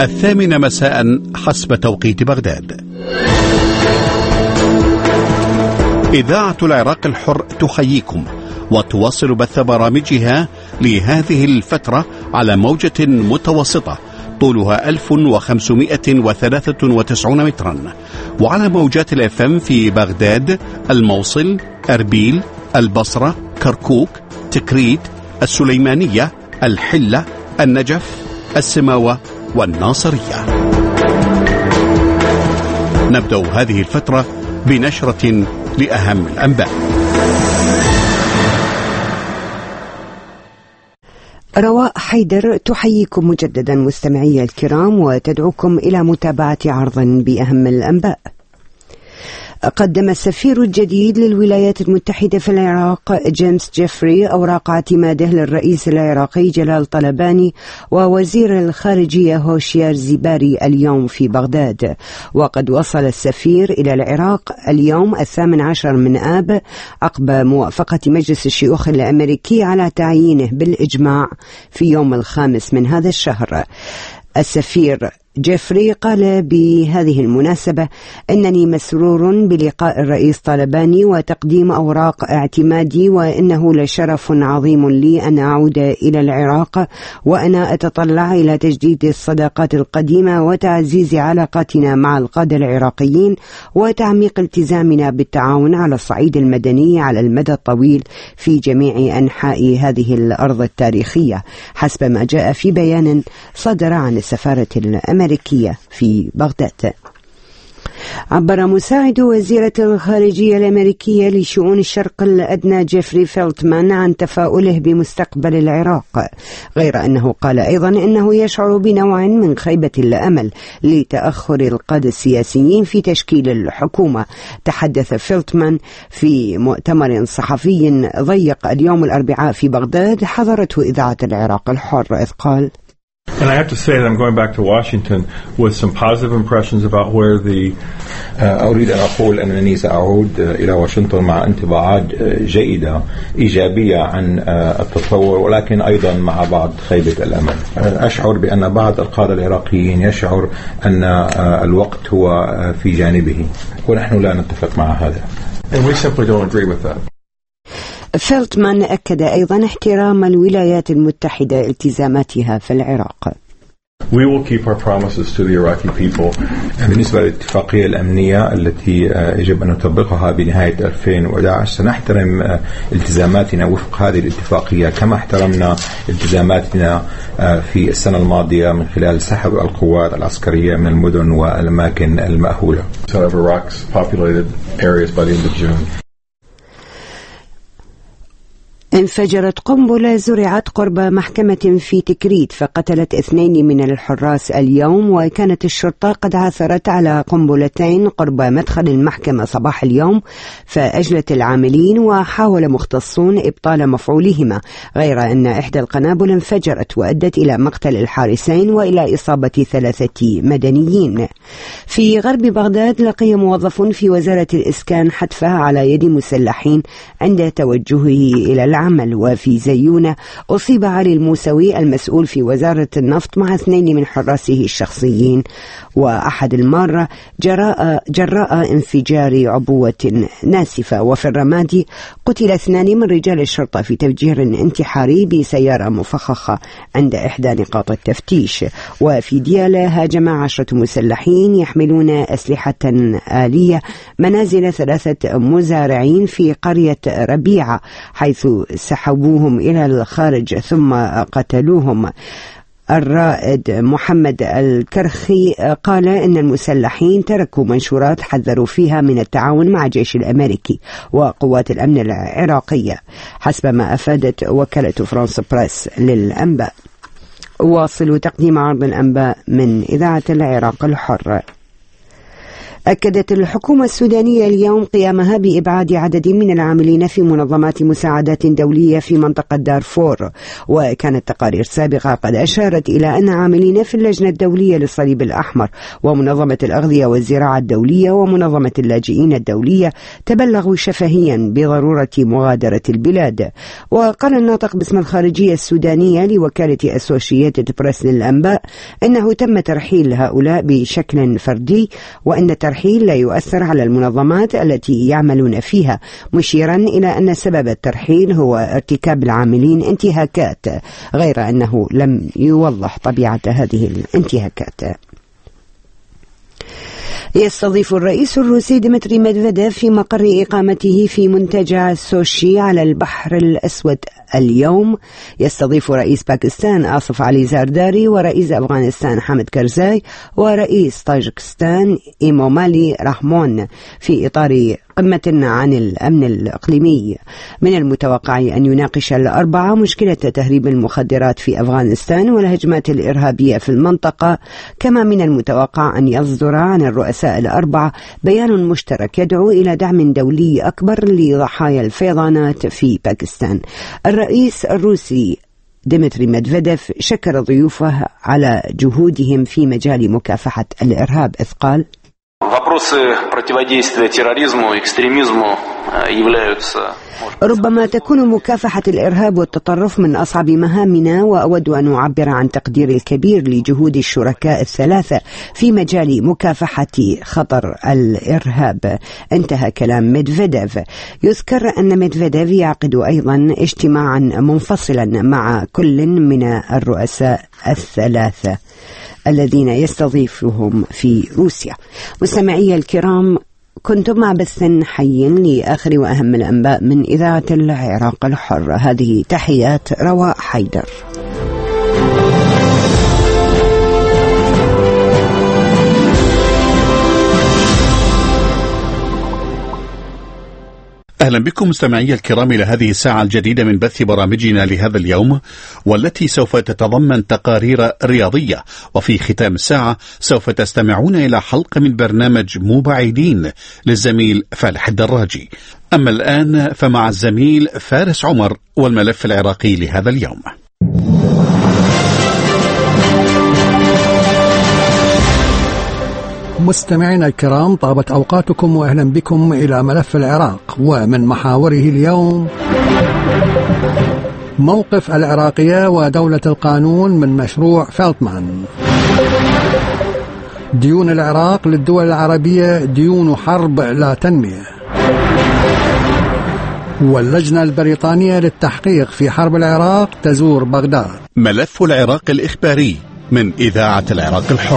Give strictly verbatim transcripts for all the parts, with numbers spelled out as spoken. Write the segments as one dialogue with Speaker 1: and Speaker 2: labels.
Speaker 1: الثامنة مساء حسب توقيت بغداد. إذاعة العراق الحر تحييكم وتواصل بث برامجها لهذه الفترة على موجة متوسطة طولها ألف وخمسمائة وثلاثة وتسعين مترا، وعلى موجات الاف ام في بغداد، الموصل، أربيل، البصرة، كركوك، تكريت، السليمانية، الحلة، النجف، السماوة والناصرية. نبدأ هذه الفترة بنشرة لأهم الأنباء.
Speaker 2: رواء حيدر تحييكم مجددا مستمعي الكرام وتدعوكم إلى متابعة عرض بأهم الأنباء. قدم السفير الجديد للولايات المتحدة في العراق جيمس جيفري أوراق اعتماده للرئيس العراقي جلال طلباني ووزير الخارجية هوشيار زيباري اليوم في بغداد. وقد وصل السفير إلى العراق اليوم الثامن عشر من آب عقب موافقة مجلس الشيوخ الأمريكي على تعيينه بالإجماع في يوم الخامس من هذا الشهر. السفير جيفري قال بهذه المناسبة: إنني مسرور بلقاء الرئيس طلباني وتقديم أوراق اعتمادي، وإنه لشرف عظيم لي أن أعود إلى العراق، وأنا أتطلع إلى تجديد الصداقات القديمة وتعزيز علاقاتنا مع القادة العراقيين وتعميق التزامنا بالتعاون على الصعيد المدني على المدى الطويل في جميع أنحاء هذه الأرض التاريخية، حسب ما جاء في بيان صدر عن السفارة الأمريكية أمريكية في بغداد. عبر مساعد وزيرة الخارجية الأمريكية لشؤون الشرق الأدنى جيفري فيلتمان عن تفاؤله بمستقبل العراق، غير أنه قال أيضا أنه يشعر بنوع من خيبة الأمل لتأخر القادة السياسيين في تشكيل الحكومة. تحدث فيلتمان في مؤتمر صحفي ضيق اليوم الأربعاء في بغداد حضرته إذاعة العراق الحر، إذ قال:
Speaker 3: And I have to say that I'm going back to Washington with some positive impressions about where the
Speaker 4: أريد أن أقول أنني سأعود إلى واشنطن مع انطباعات جيدة إيجابية عن التطور، ولكن أيضا مع بعض خيبة الأمل. أشعر بأن بعض القادة العراقيين يشعر أن الوقت هو في جانبه، ونحن لا نتفق مع هذا.
Speaker 3: And we simply don't agree with that.
Speaker 2: فيلتمان أكد أيضا احترام الولايات المتحدة التزاماتها في العراق.
Speaker 3: We will keep our promises to the Iraqi people.
Speaker 4: بالنسبة للاتفاقية الأمنية التي يجب أن نطبقها بنهاية ألفين وأحد عشر، سنحترم التزاماتنا وفق هذه الاتفاقية كما احترمنا التزاماتنا في السنة الماضية من خلال سحب القوات العسكرية من المدن والأماكن المأهولة.
Speaker 3: Of Iraq's populated areas by the end of June.
Speaker 2: انفجرت قنبلة زرعت قرب محكمة في تكريت فقتلت اثنين من الحراس اليوم، وكانت الشرطة قد عثرت على قنبلتين قرب مدخل المحكمة صباح اليوم فأجلت العاملين، وحاول مختصون إبطال مفعولهما، غير أن إحدى القنابل انفجرت وأدت إلى مقتل الحارسين وإلى إصابة ثلاثة مدنيين. في غرب بغداد لقي موظف في وزارة الإسكان حتفه على يد مسلحين عند توجهه إلى العمل. وفي زيونة أصيب علي الموسوي المسؤول في وزارة النفط مع اثنين من حراسه الشخصيين وأحد المارة جراء, جراء انفجار عبوة ناسفة. وفي الرمادي قتل اثنان من رجال الشرطة في تفجير انتحاري بسيارة مفخخة عند إحدى نقاط التفتيش. وفي ديالى هاجم عشرة مسلحين يحملون أسلحة آلية منازل ثلاثة مزارعين في قرية ربيعة، حيث سحبوهم إلى الخارج ثم قتلوهم. الرائد محمد الكرخي قال إن المسلحين تركوا منشورات حذروا فيها من التعاون مع الجيش الأمريكي وقوات الأمن العراقية، حسب ما أفادت وكالة فرانس بريس للأنباء. واصلوا تقديم عرض الأنباء من إذاعة العراق الحر. أكدت الحكومة السودانية اليوم قيامها بإبعاد عدد من العاملين في منظمات مساعدات دولية في منطقة دارفور، وكانت تقارير سابقة قد أشارت إلى أن عاملين في اللجنة الدولية للصليب الأحمر ومنظمة الأغذية والزراعة الدولية ومنظمة اللاجئين الدولية تبلغوا شفهيا بضرورة مغادرة البلاد. وقال الناطق باسم الخارجية السودانية لوكالة أسوشيتد بريس للأنباء أنه تم ترحيل هؤلاء بشكل فردي، وأن الترحيل لا يؤثر على المنظمات التي يعملون فيها، مشيرا إلى أن سبب الترحيل هو ارتكاب العاملين انتهاكات، غير أنه لم يوضح طبيعة هذه الانتهاكات. يستضيف الرئيس الروسي ديمتري ميدفيديف في مقر إقامته في منتجع سوشي على البحر الأسود اليوم. يستضيف رئيس باكستان آصف علي زرداري ورئيس أفغانستان حامد كرزاي ورئيس طاجكستان إيمومالي رحمون في إطار قمة عن الأمن الإقليمي. من المتوقع أن يناقش الأربعة مشكلة تهريب المخدرات في أفغانستان والهجمات الإرهابية في المنطقة، كما من المتوقع أن يصدر عن الرؤساء الأربعة بيان مشترك يدعو إلى دعم دولي أكبر لضحايا الفيضانات في باكستان. الرئيس الروسي ديمتري ميدفيديف شكر ضيوفه على جهودهم في مجال مكافحة الإرهاب، إذ قال: ربما تكون مكافحة الإرهاب والتطرف من أصعب مهامنا، وأود أن أعبر عن تقديري الكبير لجهود الشركاء الثلاثة في مجال مكافحة خطر الإرهاب. انتهى كلام ميدفيديف. يذكر أن ميدفيديف يعقد أيضا اجتماعا منفصلا مع كل من الرؤساء الثلاثة الذين يستضيفهم في روسيا. مستمعي الكرام، كنتم مع بث حي لآخر وأهم الأنباء من إذاعة العراق الحر. هذه تحيات رواء حيدر.
Speaker 1: أهلا بكم مستمعي الكرام إلى هذه الساعة الجديدة من بث برامجنا لهذا اليوم، والتي سوف تتضمن تقارير رياضية، وفي ختام الساعة سوف تستمعون إلى حلقة من برنامج مو بعيدين للزميل فالح الدراجي. أما الآن فمع الزميل فارس عمر والملف العراقي لهذا اليوم.
Speaker 5: مستمعينا الكرام، طابت أوقاتكم وأهلا بكم إلى ملف العراق، ومن محاوره اليوم موقف العراقية ودولة القانون من مشروع فلتمان. ديون العراق للدول العربية ديون حرب لا تنمية. واللجنة البريطانية للتحقيق في حرب العراق تزور بغداد.
Speaker 1: ملف العراق الإخباري من إذاعة العراق الحر.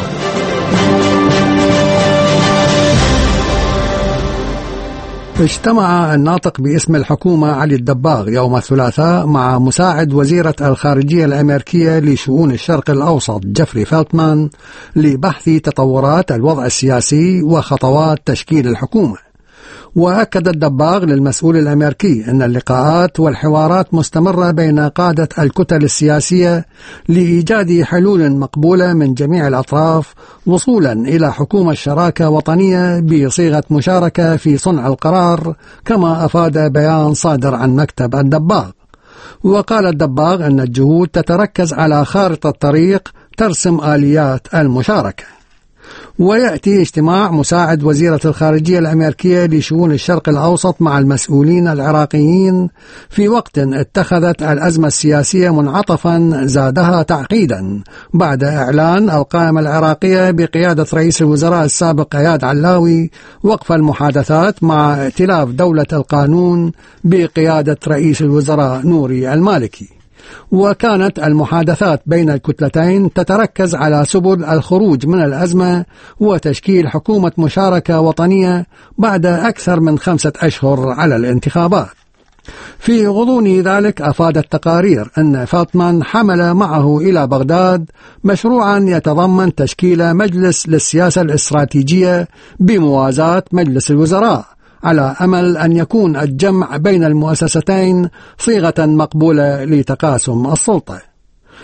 Speaker 5: اجتمع الناطق باسم الحكومة علي الدباغ يوم الثلاثاء مع مساعد وزيرة الخارجية الأمريكية لشؤون الشرق الأوسط جيفري فلتمان لبحث تطورات الوضع السياسي وخطوات تشكيل الحكومة. وأكد الدباغ للمسؤول الأمريكي أن اللقاءات والحوارات مستمرة بين قادة الكتل السياسية لإيجاد حلول مقبولة من جميع الأطراف وصولا إلى حكومة شراكة وطنية بصيغة مشاركة في صنع القرار، كما أفاد بيان صادر عن مكتب الدباغ. وقال الدباغ أن الجهود تتركز على خارطة طريق ترسم آليات المشاركة. ويأتي اجتماع مساعد وزيرة الخارجية الأمريكية لشؤون الشرق الأوسط مع المسؤولين العراقيين في وقت اتخذت الأزمة السياسية منعطفا زادها تعقيدا بعد إعلان القائمة العراقية بقيادة رئيس الوزراء السابق اياد علاوي وقف المحادثات مع ائتلاف دولة القانون بقيادة رئيس الوزراء نوري المالكي. وكانت المحادثات بين الكتلتين تتركز على سبل الخروج من الأزمة وتشكيل حكومة مشاركة وطنية بعد أكثر من خمسة أشهر على الانتخابات. في غضون ذلك أفادت تقارير أن فلتمان حمل معه إلى بغداد مشروعا يتضمن تشكيل مجلس للسياسة الاستراتيجية بموازاة مجلس الوزراء، على أمل أن يكون الجمع بين المؤسستين صيغة مقبولة لتقاسم السلطة.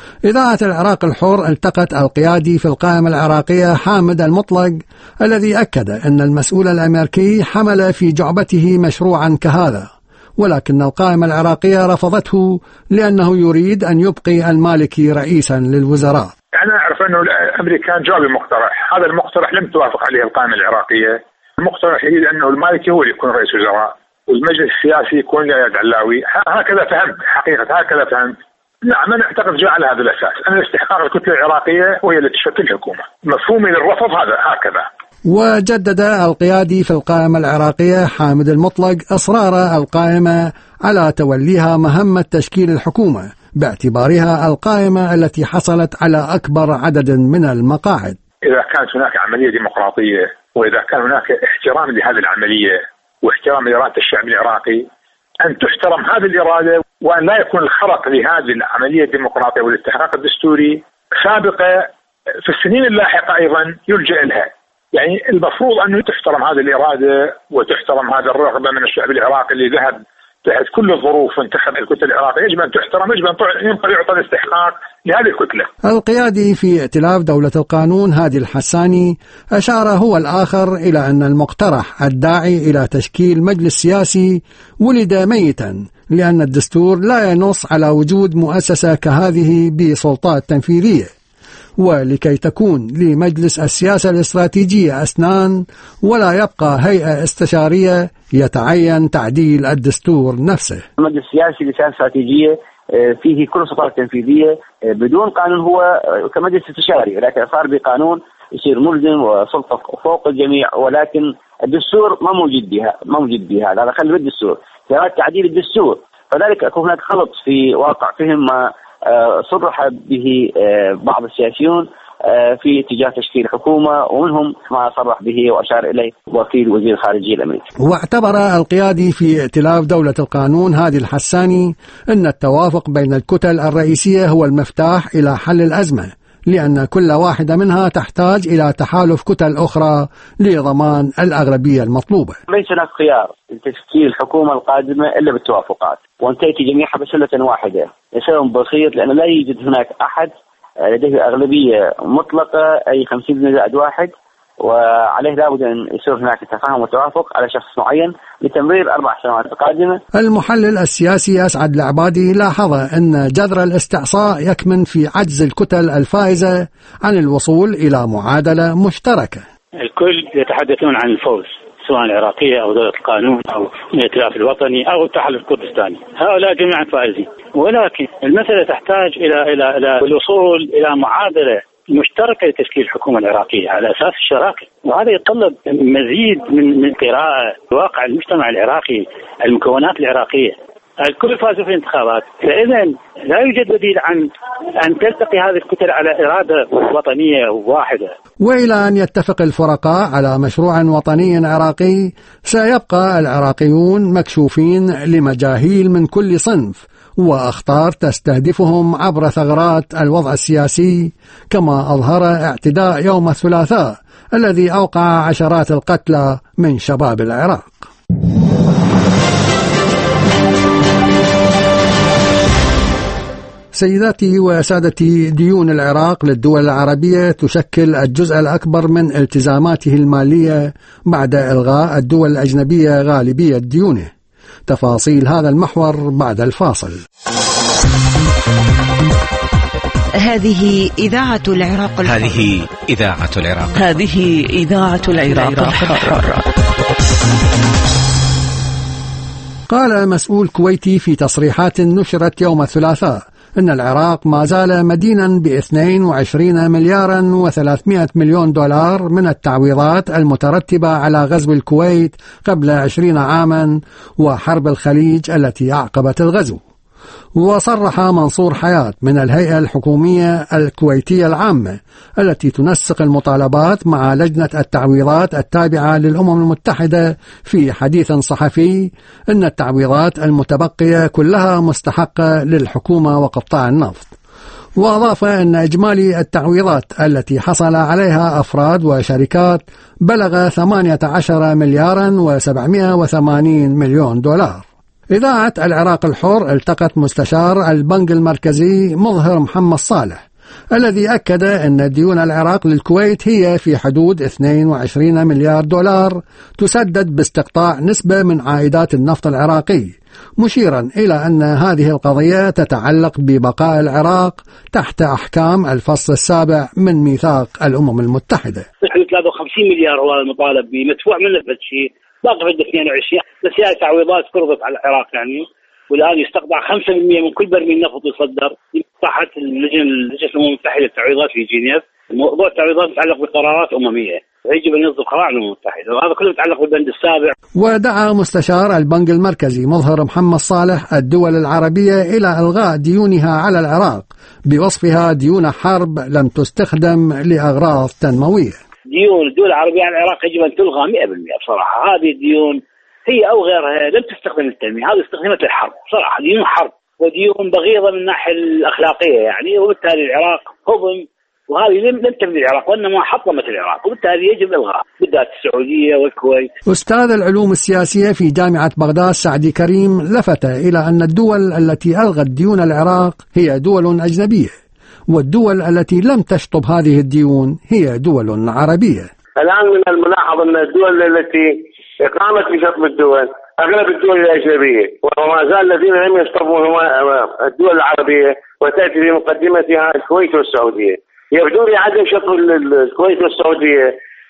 Speaker 5: إذاعة العراق الحر التقت القيادي في القائمة العراقية حامد المطلق الذي أكد أن المسؤول الأمريكي حمل في جعبته مشروعا كهذا، ولكن القائمة العراقية رفضته لأنه يريد أن يبقي المالكي رئيسا للوزراء.
Speaker 6: أنا أعرف أنه الأمريكان جابوا مقترح، هذا المقترح لم توافق عليه القائمة العراقية. المقترح يريد أنه المالكي هو اللي يكون رئيس وزراء والمجلس السياسي يكون يد علاوي. هكذا فهمت حقيقة، هكذا فهمت. نعم أنا أعتقد جاء على هذا الأساس أن استحقاق الكتلة العراقية وهي التي تشكل الحكومة. مفهومي للرفض هذا هكذا.
Speaker 5: وجدد القيادي في القائمة العراقية حامد المطلق إصرار القائمة على توليها مهمة تشكيل الحكومة باعتبارها القائمة التي حصلت على أكبر عدد من المقاعد.
Speaker 6: إذا كانت هناك عملية ديمقراطية وإذا كان هناك احترام لهذه العملية واحترام لإرادة الشعب العراقي، أن تحترم هذه الإرادة وأن لا يكون الخرق لهذه العملية الديمقراطية والاستحقاق الدستوري سابقة في السنين اللاحقة أيضا يلجأ لها. يعني المفروض أن تحترم هذه الإرادة وتحترم هذه الرغبة من الشعب العراقي اللي ذهب تحت كل الظروف وانتخب الكتلة العراقية. يجب أن تحترم، يجب أن ينبغي يعطى الاستحقاق لهذه الكتلة.
Speaker 5: القيادي في ائتلاف دولة القانون هادي الحساني أشار هو الآخر إلى أن المقترح الداعي إلى تشكيل مجلس سياسي ولد ميتا، لأن الدستور لا ينص على وجود مؤسسة كهذه بسلطات تنفيذية، ولكي تكون لمجلس السياسة الاستراتيجية أسنان ولا يبقى هيئة استشارية يتعين تعديل الدستور نفسه.
Speaker 7: المجلس السياسي لسياسة استراتيجية فيه كل السلطات التنفيذية بدون قانون، هو كمجلس استشاري لكن صار بقانون يصير ملزم وسلطة فوق الجميع، ولكن الدستور ما موجود بها ما موجود بها هذا خلي بالدستور سيارات تعديل الدستور. فذلك يكون هناك خلط في واقع فهم ما صرح به بعض السياسيون في اتجاه تشكيل حكومة، ومنهم ما صرح به وأشار إليه وكيل وزير الخارجية الأمريكي.
Speaker 5: واعتبر القيادي في ائتلاف دولة القانون هادي الحساني أن التوافق بين الكتل الرئيسية هو المفتاح إلى حل الأزمة، لأن كل واحدة منها تحتاج إلى تحالف كتل أخرى لضمان الأغلبية المطلوبة.
Speaker 7: ليس هناك خيار لتشكيل الحكومة القادمة إلا بالتوافقات، وأن تأتي جميعها بسلة واحدة لسبب بسيط، لأن لا يوجد هناك أحد لديه أغلبية مطلقة أي خمسين زائد واحد، وعليه لابد أن يصير هناك تفاهم وتوافق على شخص معين لتمرير أربع سنوات القادمة.
Speaker 5: المحلل السياسي أسعد العبادي لاحظ أن جذر الاستعصاء يكمن في عجز الكتل الفائزة عن الوصول إلى معادلة مشتركة.
Speaker 8: الكل يتحدثون عن الفوز، سواء العراقية أو دولة القانون أو الائتلاف الوطني أو التحالف الكردستاني، هؤلاء جميعا فائزين، ولكن المسألة تحتاج إلى إلى إلى الوصول إلى معادلة مشتركة لتشكيل الحكومة العراقية على أساس الشراكة، وهذا يتطلب مزيد من من قراءة واقع المجتمع العراقي، المكونات العراقية. الكل فازوا في الانتخابات، فإذا لا يوجد بديل عن أن تلتقي هذه الكتل على إرادة وطنية واحدة.
Speaker 5: وإلى أن يتفق الفرقاء على مشروع وطني عراقي، سيبقى العراقيون مكشوفين لمجاهيل من كل صنف وأخطار تستهدفهم عبر ثغرات الوضع السياسي، كما أظهر اعتداء يوم الثلاثاء الذي أوقع عشرات القتلى من شباب العراق. سيداتي وسادتي، ديون العراق للدول العربية تشكل الجزء الأكبر من التزاماته المالية بعد إلغاء الدول الأجنبية غالبية ديونه. تفاصيل هذا المحور بعد الفاصل.
Speaker 2: هذه إذاعة العراق الحر.
Speaker 9: هذه إذاعة العراق.
Speaker 2: هذه إذاعة العراق الحر.
Speaker 5: قال مسؤول كويتي في تصريحات نشرت يوم الثلاثاء أن العراق ما زال مدينا باثنين وعشرين مليارا وثلاثمائة مليون دولار من التعويضات المترتبة على غزو الكويت قبل عشرين عاما وحرب الخليج التي أعقبت الغزو. وصرح منصور حياة من الهيئة الحكومية الكويتية العامة التي تنسق المطالبات مع لجنة التعويضات التابعة للأمم المتحدة في حديث صحفي أن التعويضات المتبقية كلها مستحقة للحكومة وقطاع النفط. وأضاف أن إجمالي التعويضات التي حصل عليها أفراد وشركات بلغ ثمانية عشر مليارا وسبعمائة وثمانين مليون دولار. إذاعة العراق الحر التقت مستشار البنك المركزي مظهر محمد صالح، الذي أكد أن ديون العراق للكويت هي في حدود اثنين وعشرين مليار دولار تسدد باستقطاع نسبة من عائدات النفط العراقي، مشيرا إلى أن هذه القضية تتعلق ببقاء العراق تحت أحكام الفصل السابع من ميثاق الأمم المتحدة.
Speaker 8: نحن ثلاثة وخمسين مليار هو المطالب به، مدفوع منه بشيء، باقي في اثنين وعشرين، بس هي تعويضات فرضت على العراق يعني، والآن يستقطع خمسة بالمئة من كل برميل نفط يصدر تحت اللجنة الأمم المتحدة التعويضات في جنيف. موضوع التعويضات يتعلق بقرارات أممية، يجب أن يصدر قرار الأمم المتحدة، وهذا كله يتعلق بالبند السابع.
Speaker 5: ودعا مستشار البنك المركزي مظهر محمد صالح الدول العربية إلى إلغاء ديونها على العراق بوصفها ديون حرب لم تستخدم لأغراض تنموية.
Speaker 8: ديون الدول العربية على العراق يجب أن تلغى مئة بالمئة بصراحة. هذه الديون هي أو غيرها لم تستخدم للتنمية، هذه استخدمت للحرب بصراحة، ديون حرب وديون بغيضة من الناحية الأخلاقية يعني، وبالتالي العراق هضم، وهذه لم لم تبني العراق وإنما حطمت العراق، وبالتالي يجب إلغاء بالذات السعودية والكويت.
Speaker 5: أستاذ العلوم السياسية في جامعة بغداد سعدي كريم لفت إلى أن الدول التي ألغت ديون العراق هي دول أجنبية، والدول التي لم تشطب هذه الديون هي دول عربية.
Speaker 10: الآن من الملاحظ أن الدول التي قامت بشطب الدول أغلب الدول الأجنبية، وما زال الذين لم يشطبوا هم الدول العربية، وتأتي في مقدمتها الكويت والسعودية. يبدو لي عدم شطب الكويت والسعودية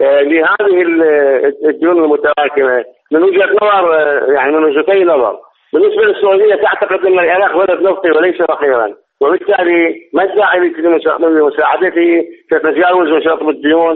Speaker 10: لهذه الديون المتراكمة من وجهة نظر، يعني من وجهتي نظر. بالنسبة للسعودية تعتقد أن العراق بلد نفطي وليس فقيرا، وبالتالي ما الداعي لمساعدته تتجاوز وشطب الديون،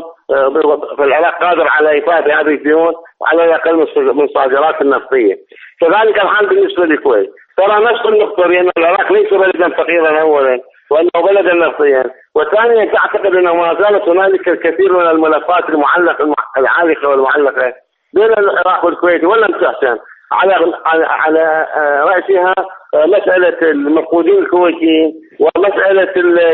Speaker 10: فالعراق قادر على إيفاء هذه الديون وعلى الأقل من الصادرات النفطية. كذلك الحال بالنسبة للكويت، ترى نفس النقطة، لأن العراق ليس بلدا فقيرا أولا، وأنه بلدا نفطيا، وثانيا تعتقد أنه ما زالت هنالك الكثير من الملفات المعلقة العالقة والمعلقة بين العراق والكويت ولم تحسن، على على رأسها مسألة المفقودين الكويتيين ومسألة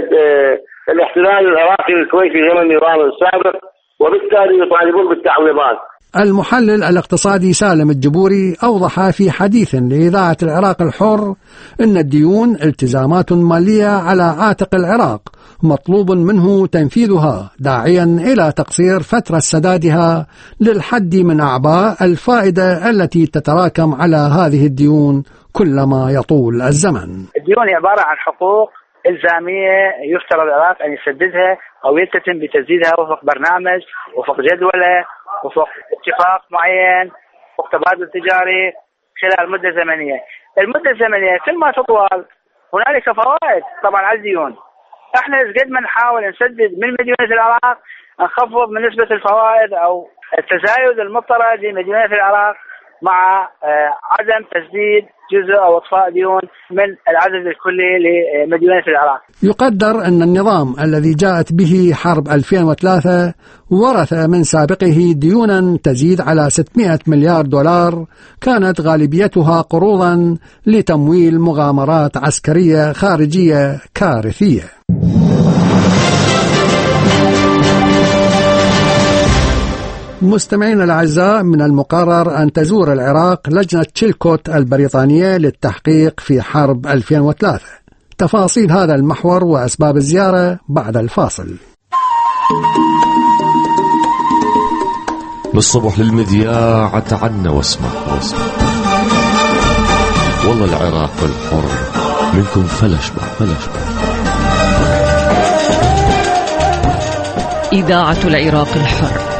Speaker 10: الاحتلال العراقي للكويت في زمن نيران السابق، وبالتالي يطالبون بالتعويضات.
Speaker 5: المحلل الاقتصادي سالم الجبوري أوضح في حديث لإذاعة العراق الحر أن الديون التزامات مالية على عاتق العراق مطلوب منه تنفيذها، داعيا إلى تقصير فترة سدادها للحد من أعباء الفائدة التي تتراكم على هذه الديون كلما يطول الزمن.
Speaker 11: الديون عبارة عن حقوق إلزامية يفترض العراق أن يسددها أو يلتزم بتسديدها وفق برنامج، وفق جدولة، وفق اتفاق معين، وفق تبادل تجاري خلال مدة زمنية. المدة الزمنية كل ما تطول هنالك فوائد طبعا على الديون. احنا قد ما نحاول نسدد من مديونة العراق نخفض من نسبة الفوائد أو التزايد المضطرد لمديونة العراق مع عدم تسديد جزء أو إطفاء ديون من العدد الكلي لمديونة العراق.
Speaker 5: يقدر أن النظام الذي جاءت به حرب ألفين وثلاثة ورث من سابقه ديونا تزيد على ستمائة مليار دولار، كانت غالبيتها قروضا لتمويل مغامرات عسكرية خارجية كارثية. مستمعين الأعزاء، من المقرر أن تزور العراق لجنة تشيلكوت البريطانية للتحقيق في حرب ألفين وثلاثة. تفاصيل هذا المحور وأسباب الزيارة بعد الفاصل.
Speaker 12: بالصبح للمذياع تعنا واسمع واسمع، والله العراق الحر منكم فلشبع فلشبع.
Speaker 13: إذاعة العراق الحر.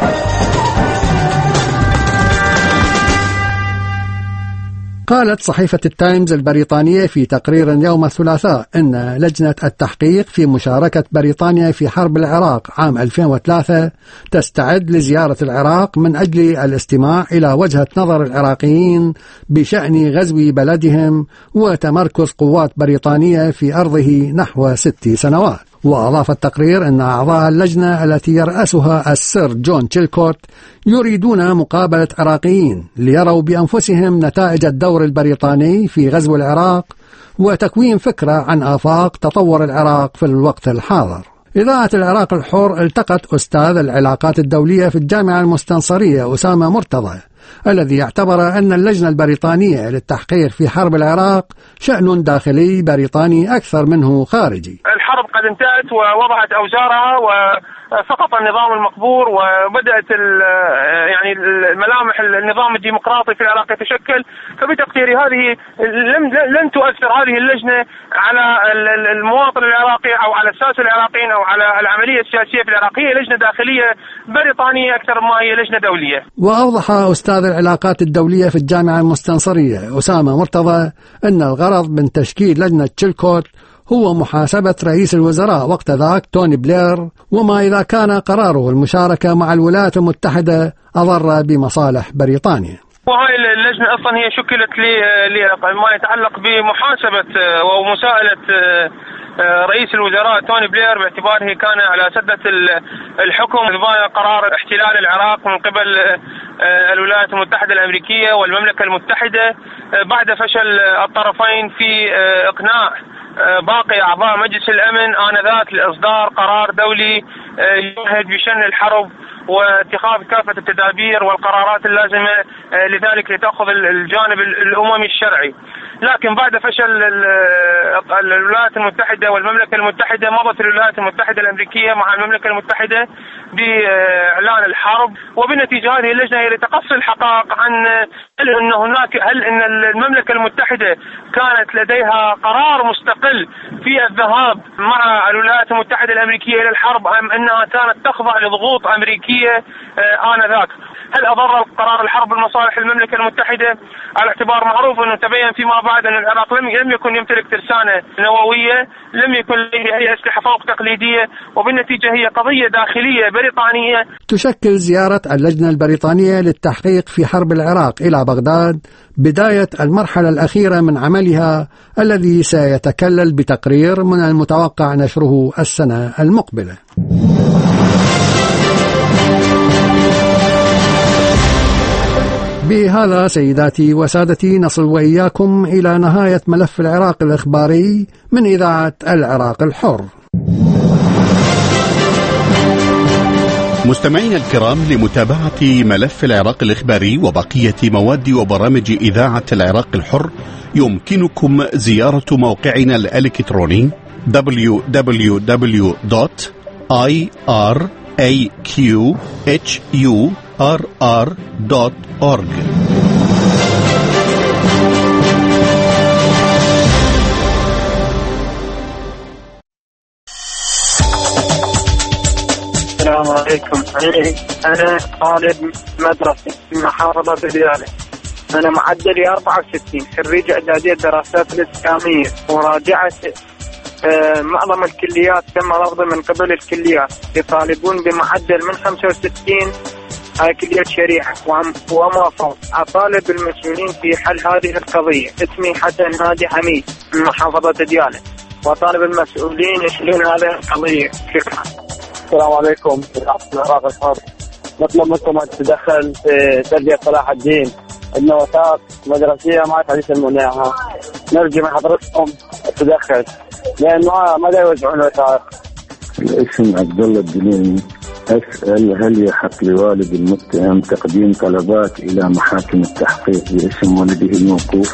Speaker 5: قالت صحيفة التايمز البريطانية في تقرير يوم الثلاثاء أن لجنة التحقيق في مشاركة بريطانيا في حرب العراق عام ألفين وثلاثة تستعد لزيارة العراق من أجل الاستماع إلى وجهة نظر العراقيين بشأن غزو بلدهم وتمركز قوات بريطانية في أرضه نحو ست سنوات. وأضاف التقرير أن أعضاء اللجنة التي يرأسها السير جون تشيلكوت يريدون مقابلة عراقيين ليروا بأنفسهم نتائج الدور البريطاني في غزو العراق وتكوين فكرة عن آفاق تطور العراق في الوقت الحاضر. إذاعة العراق الحر التقت أستاذ العلاقات الدولية في الجامعة المستنصرية أسامة مرتضى الذي اعتبر أن اللجنة البريطانية للتحقيق في حرب العراق شأن داخلي بريطاني أكثر منه خارجي.
Speaker 14: الحرب قد انتهت ووضعت أوزارها وسقط النظام المقبور وبدأت يعني الملامح النظام الديمقراطي في العراق يتشكل، فبتقديري هذه لم لن تؤثر هذه اللجنة على المواطن العراقي أو على الساسة العراقيين أو على العملية السياسية في العراق. هي لجنة داخلية بريطانية أكثر ما هي لجنة دولية.
Speaker 5: وأوضح أستاذ العلاقات الدولية في الجامعة المستنصرية أسامة مرتضى أن الغرض من تشكيل لجنة تشيلكوت هو محاسبة رئيس الوزراء وقت ذاك توني بلير، وما إذا كان قراره المشاركة مع الولايات المتحدة أضر بمصالح بريطانيا.
Speaker 14: وهاي اللجنة أصلا هي شكلت لما يتعلق بمحاسبة ومساءلة رئيس الوزراء توني بلير باعتباره كان على سدة الحكم ضمن قرار احتلال العراق من قبل الولايات المتحدة الأمريكية والمملكة المتحدة بعد فشل الطرفين في إقناع باقي أعضاء مجلس الأمن آنذاك لإصدار قرار دولي يمهد بشن الحرب واتخاذ كافة التدابير والقرارات اللازمة لذلك لتأخذ الجانب الأممي الشرعي. لكن بعد فشل الولايات المتحدة والمملكة المتحدة مضت الولايات المتحدة الأمريكية مع المملكة المتحدة بإعلان الحرب، وبالنتيجة هذه اللجنة هي لتقصي الحقائق عن هل أن هناك هل أن المملكة المتحدة كانت لديها قرار مستقل في الذهاب مع الولايات المتحدة الأمريكية إلى الحرب أم أنها كانت تخضع لضغوط أمريكية آنذاك. هل أضر قرار الحرب بمصالح المملكة المتحدة؟ على اعتبار معروف أنه تبين فيما بعد أن العراق لم يكن يمتلك ترسانة نووية، لم يكن لديه أي أسلحة فوق تقليدية، وبالنتيجة هي قضية داخلية بريطانية.
Speaker 5: تشكل زيارة اللجنة البريطانية للتحقيق في حرب العراق إلى بغداد بداية المرحلة الأخيرة من عملها الذي سيتكلل بتقرير من المتوقع نشره السنة المقبلة. بهذا سيداتي وسادتي نصل وإياكم إلى نهاية ملف العراق الإخباري من إذاعة العراق الحر.
Speaker 1: مستمعينا الكرام، لمتابعة ملف العراق الإخباري وبقية مواد وبرامج إذاعة العراق الحر يمكنكم زيارة موقعنا الإلكتروني دبليو دبليو دبليو دوت آي آر إيه كيو إتش يو آر آر دوت أورج.
Speaker 15: السلام عليكم. أنا طالب مدرسي في محافظة ديالى. أنا معدلي أربعة وستين، خريج إعدادية الدراسات الإسلامية، وراجعت آه معظم الكليات تم رفضي من قبل الكليات، يطالبون بمعدل من خمسة وستين هاي كلية شريعة وموافق. أطالب المسؤولين في حل هذه القضية. اسمي حسن هادي حميد من محافظة ديالى، وطالب المسؤولين يحلون هذه القضية. شكرا.
Speaker 16: السلام عليكم. العراق الحر، نطلب منكم أن تتدخل في تربية صلاح الدين، إنه وثائق مدرسية ما حديث المناعة. نرجو من حضرتكم التدخل لأنه ما يوزعون وثائق.
Speaker 17: الاسم عبد الله الدليمي. أسأل هل يحق لوالد المتهم تقديم طلبات إلى محاكم التحقيق باسم والده الموقوف؟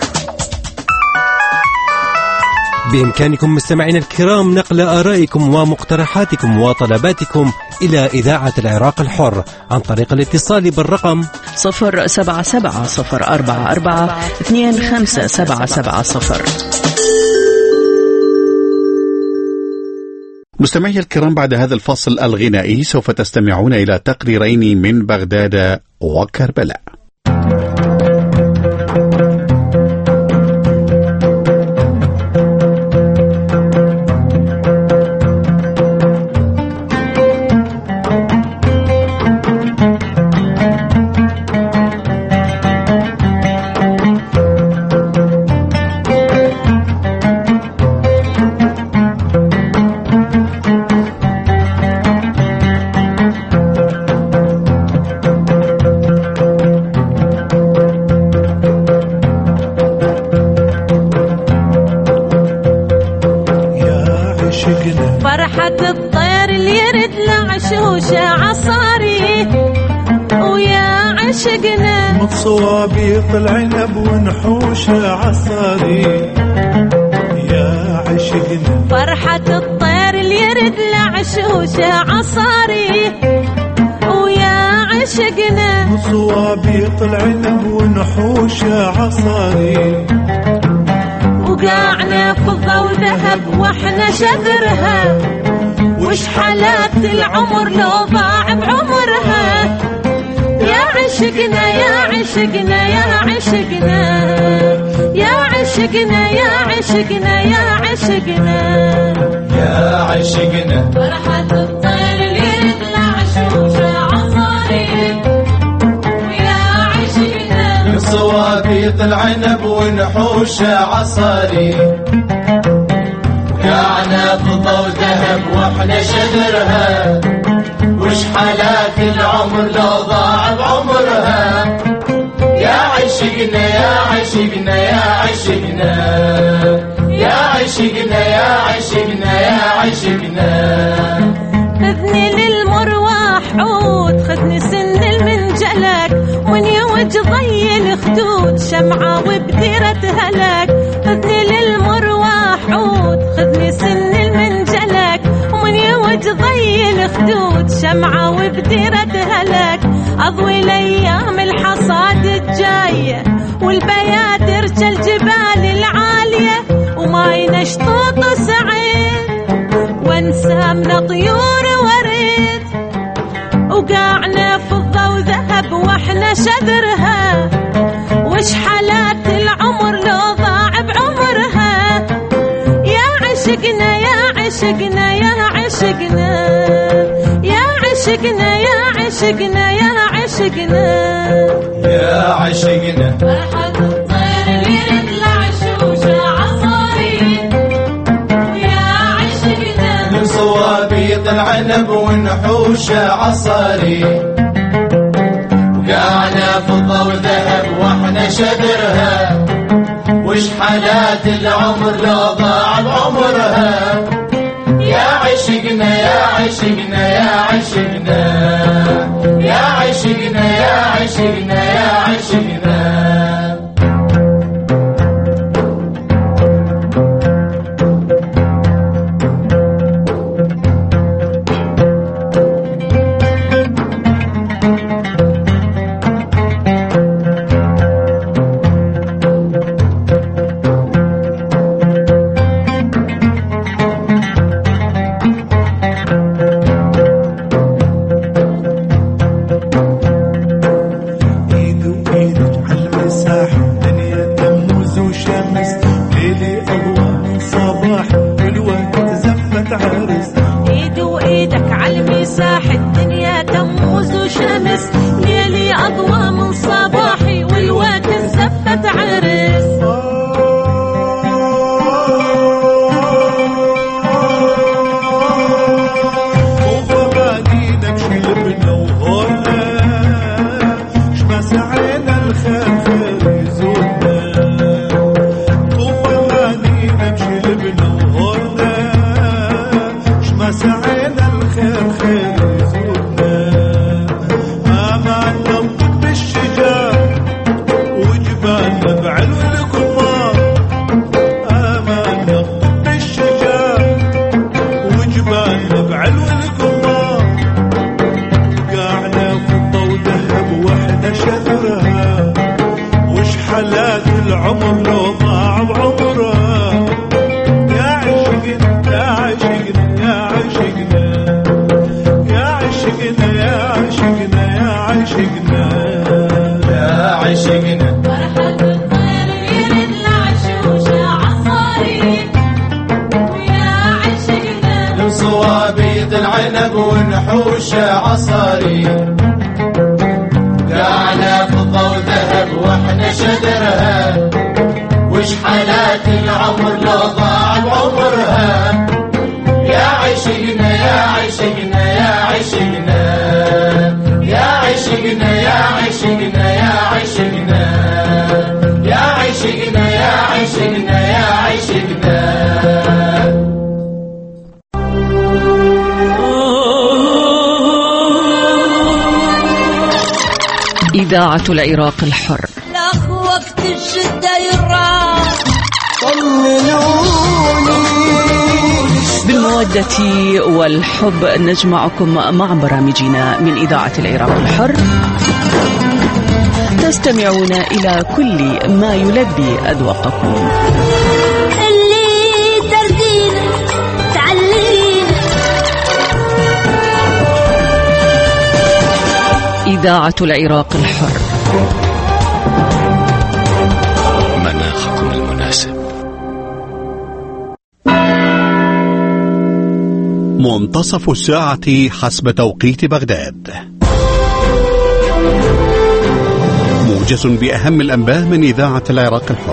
Speaker 18: بإمكانكم مستمعينا الكرام نقل آرائكم ومقترحاتكم وطلباتكم إلى إذاعة العراق الحر عن طريق الاتصال بالرقم
Speaker 13: صفر سبعة سبعة صفر أربعة أربعة اثنين خمسة سبعة سبعة صفر.
Speaker 1: مستمعي الكرام، بعد هذا الفصل الغنائي سوف تستمعون إلى تقريرين من بغداد وكربلاء.
Speaker 19: فرحة الطير اللي يرد لعشوش عصاري ويا عشقنا
Speaker 20: من صوابيط العنب ونحوش عصاري يا عشقنا
Speaker 19: فرحة الطير اللي يرد لعشوش عصاري ويا عشقنا
Speaker 20: من صوابيط العنب ونحوش عصاري
Speaker 19: وقعنا فضة وذهب واحنا شذرها وش حالات العمر لو ضاع بعمرها يا عشقنا يا عشقنا يا عشقنا يا عشقنا يا عشقنا يا عشقنا
Speaker 20: يا عشقنا
Speaker 19: فرحة الطير اللي يرد لعشوش عصاري ويا عشقنا
Speaker 20: من صوابيط العنب ونحوش عصاري وقعنا فضة وذهب واحنا شذرها وش حالات العمر لو ضاع بعمرها يا عشقنا يا عشقنا يا عشقنا يا عشقنا يا عشقنا يا عشقنا
Speaker 19: خذني للمرواح عود خذني سن المنجلك وني وجه ضي الخدود شمعة وبديرة هلك خذني للمرواح عود خذني سن المنجلك وني وجه ضي الخدود شمعة وبديرة هلك أضوي الأيام الحصاد الجاية والبيادر كالجبال العالية وما ينشطوط سعيد وانسامنا طيور وريد وقعنا فضة وذهب واحنا شذرها وش حالات العمر لو ضاع بعمرها يا عشقنا يا عشقنا يا عشقنا يا عشقنا يا عشقنا يا عشقنا
Speaker 20: يا عشقنا
Speaker 19: فرحة الطير اللي يرد لعشوش عصاري ويا عشقنا
Speaker 20: من صوابيط العنب ونحوش عصاري وقعنا فضة وذهب واحنا شذرها وش حالات العمر لو ضاع بعمرها يا عشقنا يا عشقنا يا عشقنا يا عشقنا يا عشقنا يا عشقنا ونحوش عصاري قعنا فضة وذهب واحنا شذرها وش حالات العمر لو ضاع بعمرها يا عشقنا يا عشقنا يا عشقنا يا عشقنا يا عشقنا يا عشقنا يا عشقنا يا عشقنا يا عشقنا
Speaker 13: إذاعة العراق الحر.
Speaker 19: لا وقت الشدة يراح
Speaker 13: بالمودة والحب نجمعكم مع برامجنا من إذاعة العراق الحر. تستمعون إلى كل ما يلبي أذواقكم.
Speaker 19: اللي تردين تعلين
Speaker 13: إذاعة العراق الحر.
Speaker 12: مناخكم المناسب.
Speaker 1: منتصف الساعة حسب توقيت بغداد. موجز بأهم الأنباء من إذاعة العراق الحر.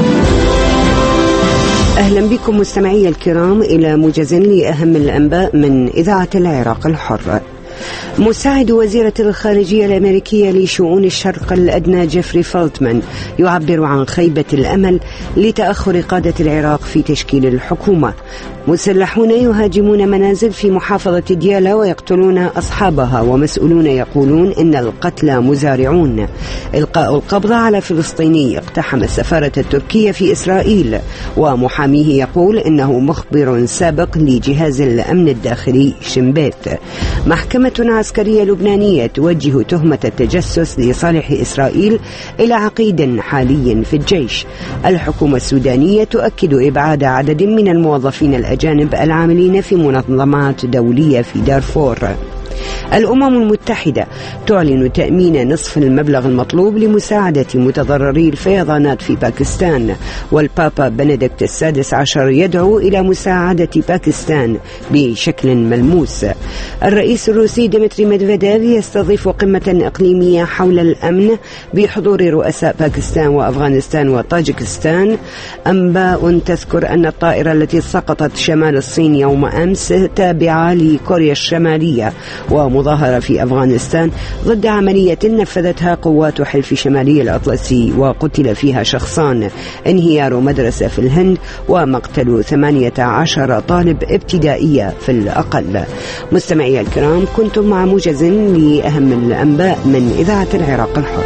Speaker 2: أهلا بكم مستمعي الكرام إلى موجز لأهم الأنباء من إذاعة العراق الحر. مساعد وزيرة الخارجية الأمريكية لشؤون الشرق الأدنى جيفري فلتمان يعبر عن خيبة الأمل لتأخر قادة العراق في تشكيل الحكومة. مسلحون يهاجمون منازل في محافظة ديالا ويقتلون أصحابها، ومسؤولون يقولون إن القتلى مزارعون. إلقاء القبض على فلسطيني اقتحم السفارة التركية في إسرائيل، ومحاميه يقول إنه مخبر سابق لجهاز الأمن الداخلي شنبيت. محكمة عسكرية لبنانية توجه تهمة التجسس لصالح إسرائيل إلى عقيد حالي في الجيش. الحكومة السودانية تؤكد إبعاد عدد من الموظفين الأجانب العاملين في منظمات دولية في دارفور. الأمم المتحدة تعلن تأمين نصف المبلغ المطلوب لمساعدة متضرري الفيضانات في باكستان. والبابا بنديكت السادس عشر يدعو إلى مساعدة باكستان بشكل ملموس. الرئيس الروسي ديمتري ميدفيديف يستضيف قمة إقليمية حول الأمن بحضور رؤساء باكستان وأفغانستان وطاجكستان. أنباء تذكر أن الطائرة التي سقطت شمال الصين يوم أمس تابعة لكوريا الشمالية، ومظاهرة في أفغانستان ضد عملية نفذتها قوات حلف شمالي الأطلسي وقتل فيها شخصان. انهيار مدرسة في الهند ومقتل ثمانية عشر طالب ابتدائية في الأقل. مستمعي الكرام، كنتم مع موجز لأهم الأنباء من إذاعة العراق الحر.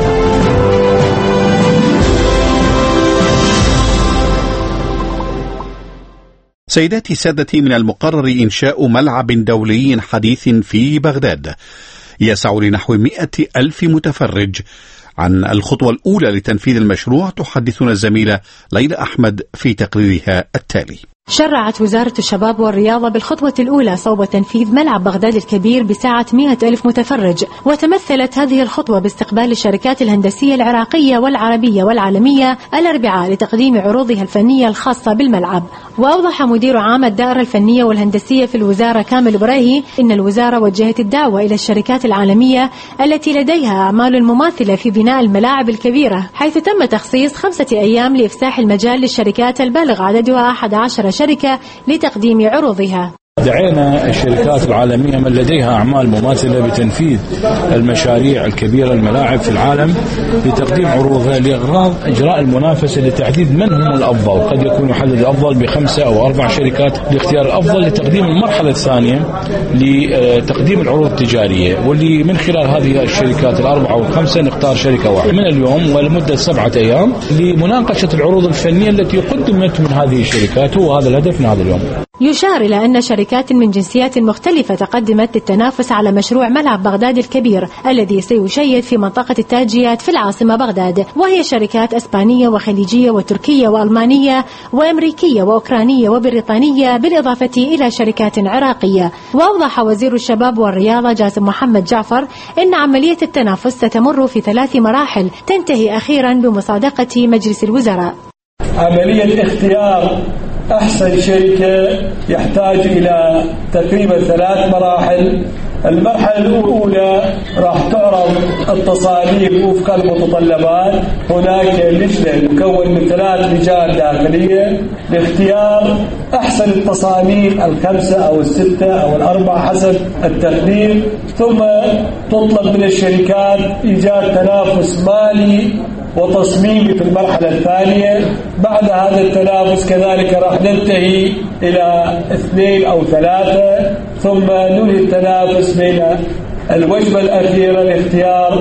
Speaker 1: سيداتي سادتي، من المقرر إنشاء ملعب دولي حديث في بغداد يسع لنحو مئة ألف متفرج. عن الخطوة الأولى لتنفيذ المشروع تحدثنا الزميلة ليلى أحمد في تقريرها التالي.
Speaker 21: شرعت وزارة الشباب والرياضة بالخطوة الأولى صوب تنفيذ ملعب بغداد الكبير بسعة مئة ألف متفرج، وتمثلت هذه الخطوة باستقبال الشركات الهندسية العراقية والعربية والعالمية الأربعاء لتقديم عروضها الفنية الخاصة بالملعب. وأوضح مدير عام الدائرة الفنية والهندسية في الوزارة كامل بريهي إن الوزارة وجهت الدعوة إلى الشركات العالمية التي لديها أعمال مماثلة في بناء الملاعب الكبيرة، حيث تم تخصيص خمسة أيام لإفساح المجال للشركات البالغ عددها أحد عشر شركة لتقديم عروضها.
Speaker 22: دعينا الشركات العالمية من لديها أعمال مماثلة بتنفيذ المشاريع الكبيرة الملاعب في العالم لتقديم عروضها لأغراض إجراء المنافسة لتحديد من هم الأفضل. قد يكون يحدد الأفضل بخمسة أو أربع شركات لاختيار الأفضل لتقديم المرحلة الثانية لتقديم العروض التجارية، واللي من خلال هذه الشركات الأربعة والخمسة نختار شركة واحدة من اليوم ولمدة سبعة أيام لمناقشة العروض الفنية التي قدمت من هذه الشركات، وهذا الهدف من هذا اليوم.
Speaker 21: يشار إلى أن شركات من جنسيات مختلفة تقدمت للتنافس على مشروع ملعب بغداد الكبير الذي سيشيد في منطقة التاجيات في العاصمة بغداد، وهي شركات أسبانية وخليجية وتركية وألمانية وأمريكية وأوكرانية وبريطانية، بالإضافة إلى شركات عراقية. وأوضح وزير الشباب والرياضة جاسم محمد جعفر أن عملية التنافس ستمر في ثلاث مراحل تنتهي أخيرا بمصادقة مجلس الوزراء.
Speaker 23: عملية اختيار أحسن شركة يحتاج إلى تقريبا ثلاث مراحل. المرحلة الأولى راح تعرض التصاميم وفق المتطلبات. هناك لجنة مكون من ثلاث لجان داخلية لاختيار أحسن التصاميم الخمسة أو الستة أو الأربعة حسب التقدير، ثم تطلب من الشركات إيجاد تنافس مالي وتصميمي في المرحلة الثانية. بعد هذا التنافس كذلك راح ننتهي إلى اثنين أو ثلاثة، ثم ننهي التنافس بين الوجبة الأخيرة لاختيار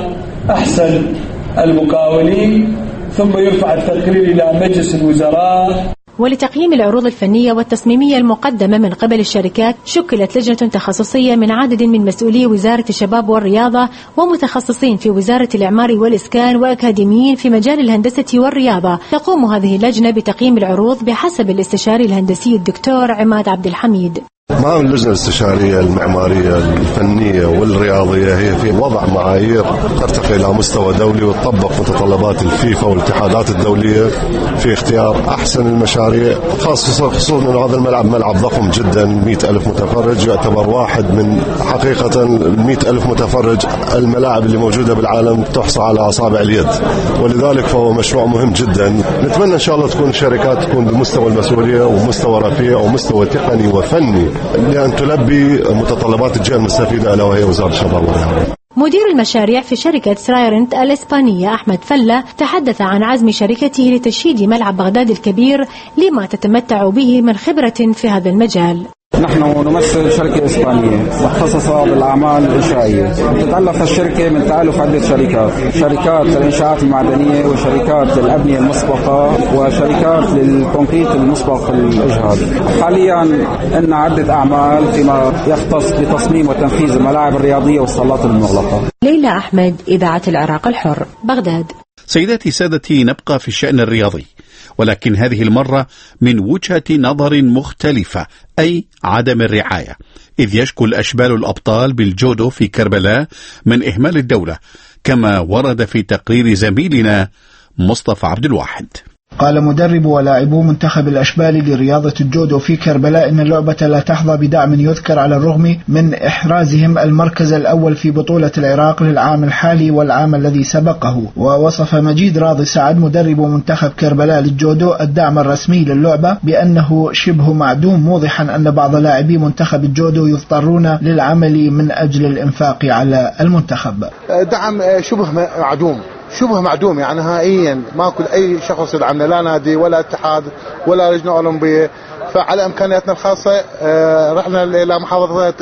Speaker 23: أحسن المقاولين، ثم يرفع التقرير إلى مجلس الوزراء.
Speaker 21: ولتقييم العروض الفنية والتصميمية المقدمة من قبل الشركات شكلت لجنة تخصصية من عدد من مسؤولي وزارة الشباب والرياضة ومتخصصين في وزارة الإعمار والإسكان وأكاديميين في مجال الهندسة والرياضة. تقوم هذه اللجنة بتقييم العروض بحسب الاستشاري الهندسي الدكتور عماد عبد الحميد.
Speaker 3: مع اللجنة الاستشارية المعمارية الفنية والرياضية هي في وضع معايير ترتقي إلى مستوى دولي وتطبق متطلبات الفيفا والاتحادات الدولية في اختيار أحسن المشاريع، خاصة خصوصا أن هذا الملعب ملعب ضخم جدا، مئة ألف متفرج، يعتبر واحد من حقيقة مئة ألف متفرج الملاعب اللي موجودة بالعالم تحصى على أصابع اليد، ولذلك فهو مشروع مهم جدا. نتمنى إن شاء الله تكون الشركات تكون بمستوى المسؤولية ومستوى رفيع ومستوى تقني وفني لأن تلبي متطلبات الجهة المستفيدة ألا وهي وزارة الشباب والرياضة.
Speaker 21: مدير المشاريع في شركة سرايرنت الإسبانية أحمد فلة تحدث عن عزم شركته لتشييد ملعب بغداد الكبير لما تتمتع به من خبرة في هذا المجال.
Speaker 4: نحن نمثل شركة إسبانية مختصصة بالأعمال الإنشائية. تتألف الشركة من تألف عدة شركات، شركات الإنشاءات المعدنية وشركات الأبنية المسبقة وشركات للكونكريت المسبق الإجهاض. حاليا إن عدة أعمال فيما يختص بتصميم وتنفيذ الملاعب الرياضية والصالات المغلقة.
Speaker 13: ليلى أحمد، إذاعة العراق الحر، بغداد.
Speaker 1: سيداتي سادتي، نبقى في الشأن الرياضي، ولكن هذه المرة من وجهة نظر مختلفة، أي عدم الرعاية، إذ يشكو الأشبال الأبطال بالجودو في كربلاء من إهمال الدولة، كما ورد في تقرير زميلنا مصطفى عبد الواحد.
Speaker 6: قال مدرب ولاعبو منتخب الأشبال لرياضة الجودو في كربلاء إن اللعبة لا تحظى بدعم يذكر على الرغم من إحرازهم المركز الأول في بطولة العراق للعام الحالي والعام الذي سبقه. ووصف مجيد راضي سعد مدرب منتخب كربلاء للجودو الدعم الرسمي للعبة بأنه شبه معدوم، موضحا أن بعض لاعبي منتخب الجودو يضطرون للعمل من أجل الإنفاق على المنتخب.
Speaker 24: دعم شبه معدوم شبه معدوم يعني نهائيا، ماكو اي شخص يدعمنا، لا نادي ولا اتحاد ولا لجنه اولمبيه. فعلى امكانياتنا الخاصه رحنا الى محافظه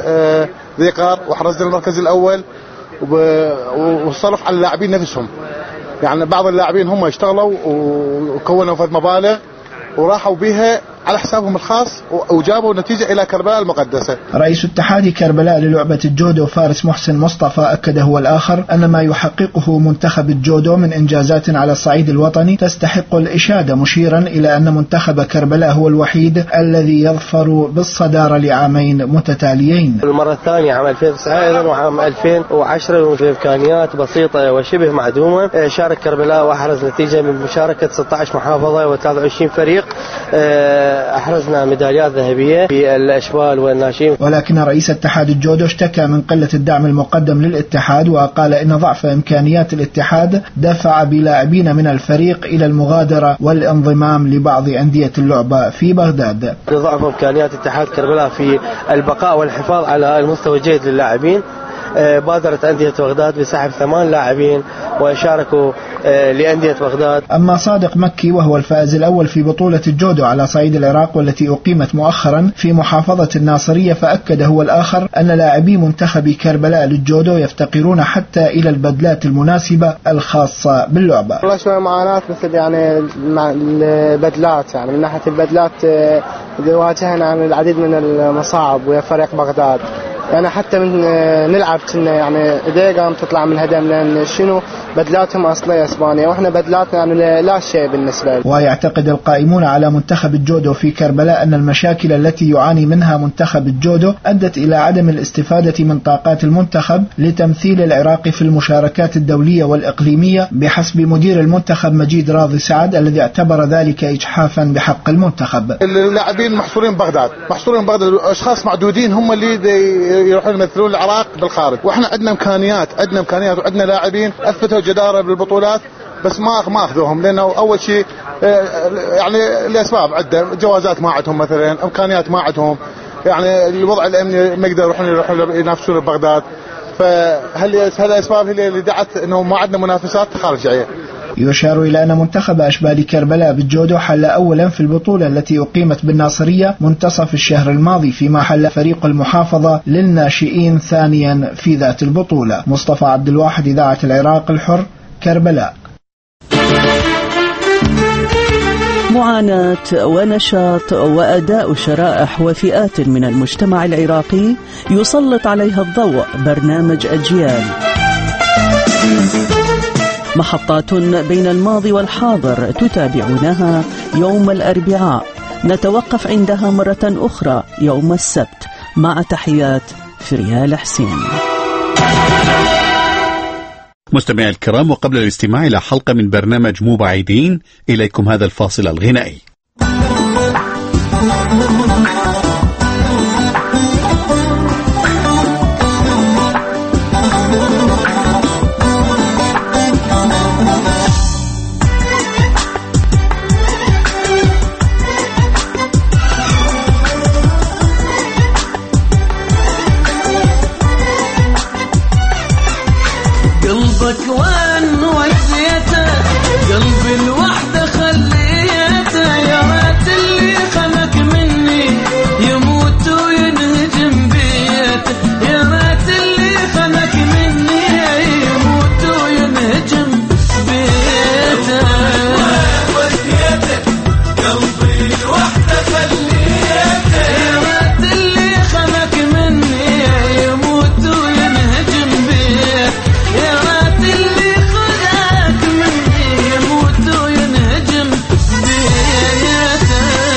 Speaker 24: ذي قار وحرزنا المركز الاول، والصرف على اللاعبين نفسهم. يعني بعض اللاعبين هم اشتغلوا وكونوا فد مبالغ وراحوا بها على حسابهم الخاص وجابوا نتيجة إلى كربلاء المقدسة.
Speaker 6: رئيس اتحاد كربلاء للعبة الجودو فارس محسن مصطفى أكد هو الآخر أن ما يحققه منتخب الجودو من إنجازات على الصعيد الوطني تستحق الإشادة، مشيرا إلى أن منتخب كربلاء هو الوحيد الذي يظفر بالصدارة لعامين متتاليين.
Speaker 25: المرة الثانية عام ألفين وتسعة أيضا وعام ألفين وعشرة بإمكانيات بسيطة وشبه معدومة شارك كربلاء وأحرز نتيجة من مشاركة ستة عشر محافظة وثلاثة وعشرين فريق، أحرزنا ميداليات ذهبية في الأشبال والناشئين.
Speaker 6: ولكن رئيس اتحاد الجودو اشتكى من قلة الدعم المقدم للاتحاد، وقال إن ضعف إمكانيات الاتحاد دفع بلاعبين من الفريق إلى المغادرة والانضمام لبعض أندية اللعبة في بغداد.
Speaker 25: ضعف إمكانيات اتحاد كربلاء في البقاء والحفاظ على المستوى الجيد للاعبين، بادرت أندية بغداد بسحب ثمان لاعبين وشاركوا لأندية بغداد.
Speaker 6: أما صادق مكي وهو الفائز الأول في بطولة الجودو على صعيد العراق والتي أقيمت مؤخرا في محافظة الناصرية، فأكد هو الآخر أن لاعبي منتخب كربلاء للجودو يفتقرون حتى إلى البدلات المناسبة الخاصة باللعبة.
Speaker 26: والله شوية معاناة مثل يعني البدلات، يعني من ناحية البدلات واجهنا يعني العديد من المصاعب ويا فريق بغداد، يعني حتى من نلعب كنا يعني دقيقة تطلع من هدم، لأن شنو بدلاتهم أصلية إسبانيا وإحنا بدلاتنا يعني لا شيء بالنسبة له.
Speaker 6: ويعتقد القائمون على منتخب الجودو في كربلاء أن المشاكل التي يعاني منها منتخب الجودو أدت إلى عدم الاستفادة من طاقات المنتخب لتمثيل العراق في المشاركات الدولية والإقليمية، بحسب مدير المنتخب مجيد راضي سعد الذي اعتبر ذلك إجحافا بحق المنتخب.
Speaker 24: اللاعبين محصورين بغداد، محصورين بغداد، أشخاص معدودين هم اللي يروحون يمثلون العراق بالخارج، واحنا عندنا امكانيات عندنا امكانيات وعندنا لاعبين اثبتوا جداره بالبطولات، بس ما ما اخذوهم لانه اول شيء يعني لاسباب عده، جوازات ما عندهم مثلا، امكانيات ما عندهم، يعني الوضع الامني ما يقدروا يروحون يروحون ينافسون ببغداد. فهل هل الاسباب هي اللي دعت انه ما عندنا منافسات خارجيه؟
Speaker 6: يشار إلى أن منتخب أشبال كربلاء بالجودو حل أولا في البطولة التي أقيمت بالناصرية منتصف الشهر الماضي، فيما حل فريق المحافظة للناشئين ثانيا في ذات البطولة. مصطفى عبد الواحد، إذاعة العراق الحر، كربلاء.
Speaker 13: معاناة ونشاط وأداء شرائح وفئات من المجتمع العراقي يسلط عليها الضوء برنامج أجيال، محطات بين الماضي والحاضر تتابعونها يوم الأربعاء، نتوقف عندها مرة أخرى يوم السبت. مع تحيات فريال حسين.
Speaker 1: مستمعي الكرام، وقبل الاستماع إلى حلقة من برنامج مو بعيدين، إليكم هذا الفاصل الغنائي.
Speaker 7: قلبك وين وديته، قلبي الوحدة خليته، يا ريت اللي خلق مني يموت وينهجم بيته، يا ريت اللي خلق مني يموت وينهجم بيته. وديته قلبي الوحدة خليته، يا ريت اللي خلق مني يموت وينهجم بيته، يا ريت اللي خلق مني يموت وينهجم بيته.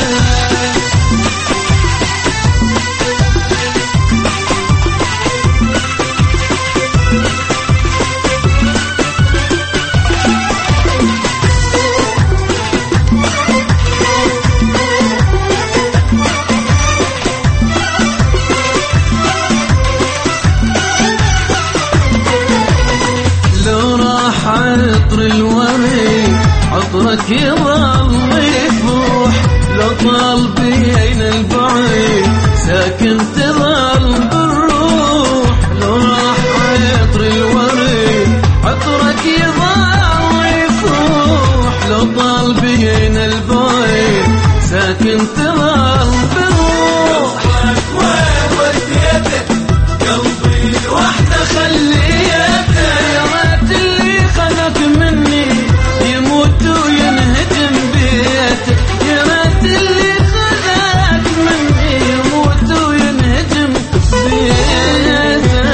Speaker 7: لو راح عطر الورد عطرك يظل يفوح، لو طال بين البعيد ساكن تظل بالروح، لو راح عطر الورد عطرك يظل يفوح، لو طال بين البعيد ساكن تظل بالروح. وين وديتك قلبي الوحدة خليته، يا ريت اللي خلق مني يموت وينهدم بيته، يا ريت اللي خلق مني يموت وينهدم بيته.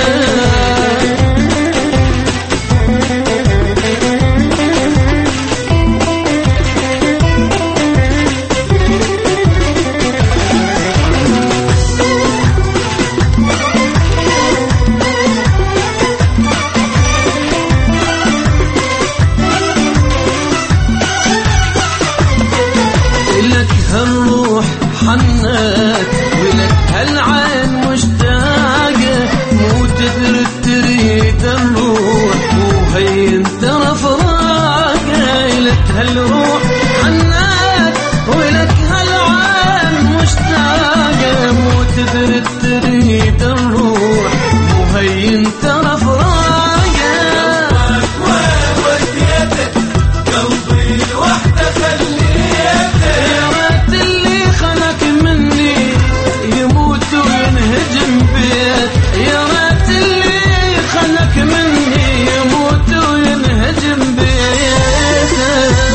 Speaker 7: لك هالروح حنات ولك هالعين مشتاقة، مو تدري تريد الروح وهين ترى فراقة. لك هالروح حنات ولك هالعين مشتاقة، مو تدري تريد الروح وهين ترى فراقة. وين وديتك قلبي الوحدة خليته، يا ريت اللي خلق مني يموت وينهجم بيت، يا ريت اللي خلق مني يموت وينهجم بيته.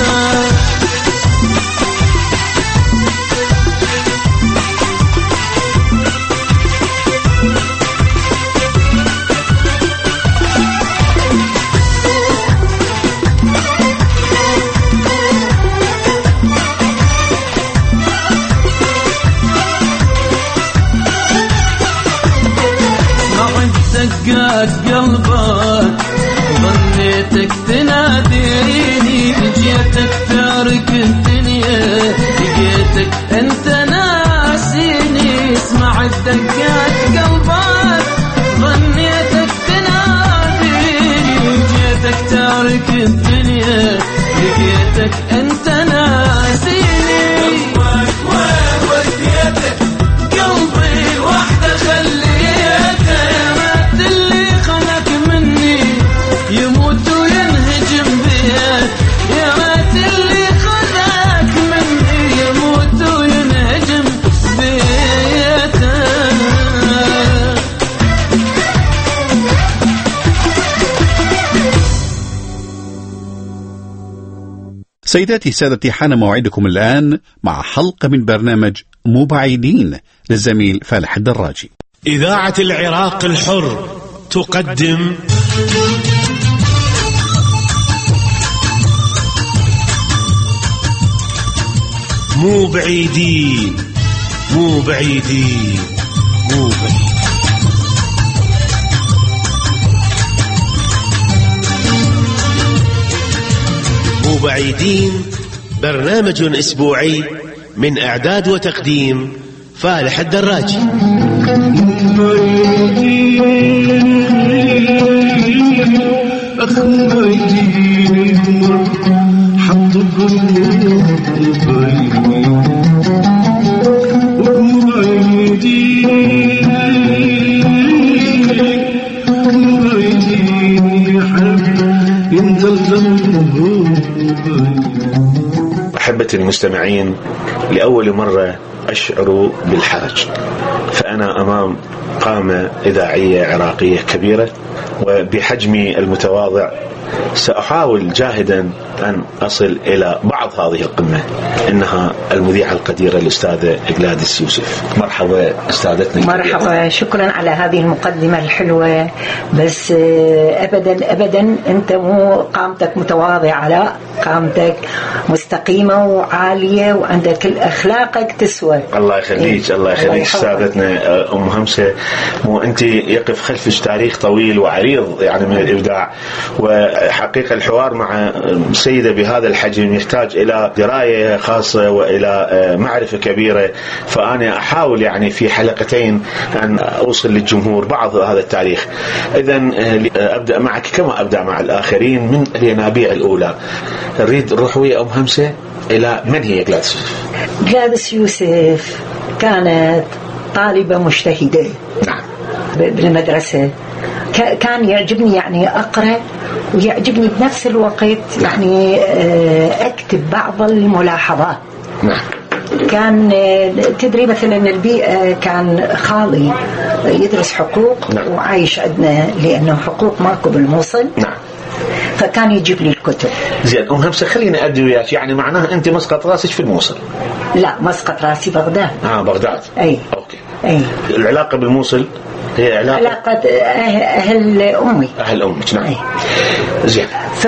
Speaker 7: دقات قلبك ظنيتك تناديني، جيتك تارك الدنيا لقيتك انت ناسيني. اسمع دقات قلبك ظنيتك تناديني، جيتك تارك الدنيا لقيتك انت ناسيني. قلبك وين وديتك قلبي الوحدة خليته، يا ريت اللي خلق مني يموت وينهجم بيه،
Speaker 1: سيداتي سادتي، حان موعدكم الآن مع حلقة من برنامج مو بعيدين للزميل فالح الدراجي.
Speaker 5: إذاعة العراق الحر تقدم مو بعيدين مو بعيدين مو بعيدين. مو بعيدين برنامج أسبوعي من إعداد وتقديم فالح الدراجي. أحبتي المستمعين، لأول مرة أشعر بالحرج، فأنا أمام قامة إذاعية عراقية كبيرة، وبحجمي المتواضع سأحاول جاهدا أن أصل إلى بعض هذه القمة. إنها المذيعة القديرة الأستاذة جلاديس يوسف. مرحبا أستاذتنا.
Speaker 8: مرحبا، شكرا على هذه المقدمة الحلوة. بس أبدا أبدا أنت مو قامتك متواضعة، لا، قامتك مستقيمة وعالية وعندك أخلاقك تسوى.
Speaker 5: الله يخليك. إيه؟ الله يخليك أستاذتنا أم همسة. وأنت يقف خلفك تاريخ طويل وعريض يعني من الإبداع، وحقيقة الحوار مع سيدة بهذا الحجم يحتاج إلى دراية خاصة وإلى معرفة كبيرة، فأنا أحاول يعني في حلقتين أن أوصل للجمهور بعض هذا التاريخ. إذن أبدأ معك كما أبدأ مع الآخرين من الينابيع الأولى. نريد نروح ويا أم همسة إلى من هي جلاديس يوسف؟
Speaker 8: جلاديس يوسف كانت طالبة مجتهدة.
Speaker 5: نعم.
Speaker 8: بالمدرسة كان يعجبني يعني أقرأ، ويعجبني بنفس الوقت يعني أكتب بعض الملاحظات.
Speaker 5: نعم.
Speaker 8: كان تدري مثلا البيئة، كان خالي يدرس حقوق. نعم. وعايش عندنا لأنه حقوق ماكو بالموصل.
Speaker 5: نعم.
Speaker 8: فكان يجيب لي الكتب.
Speaker 5: زين أم همسة، خليني أدي وياك، يعني معناها أنت مسقط راسك في الموصل؟
Speaker 8: لا، مسقط راسي بغداد.
Speaker 5: آه بغداد.
Speaker 8: أي.
Speaker 5: أوكي.
Speaker 8: أي.
Speaker 5: العلاقة بالموصل هي علاقة
Speaker 8: علاقة أهل أمي.
Speaker 5: أهل أمك. نعم. زين.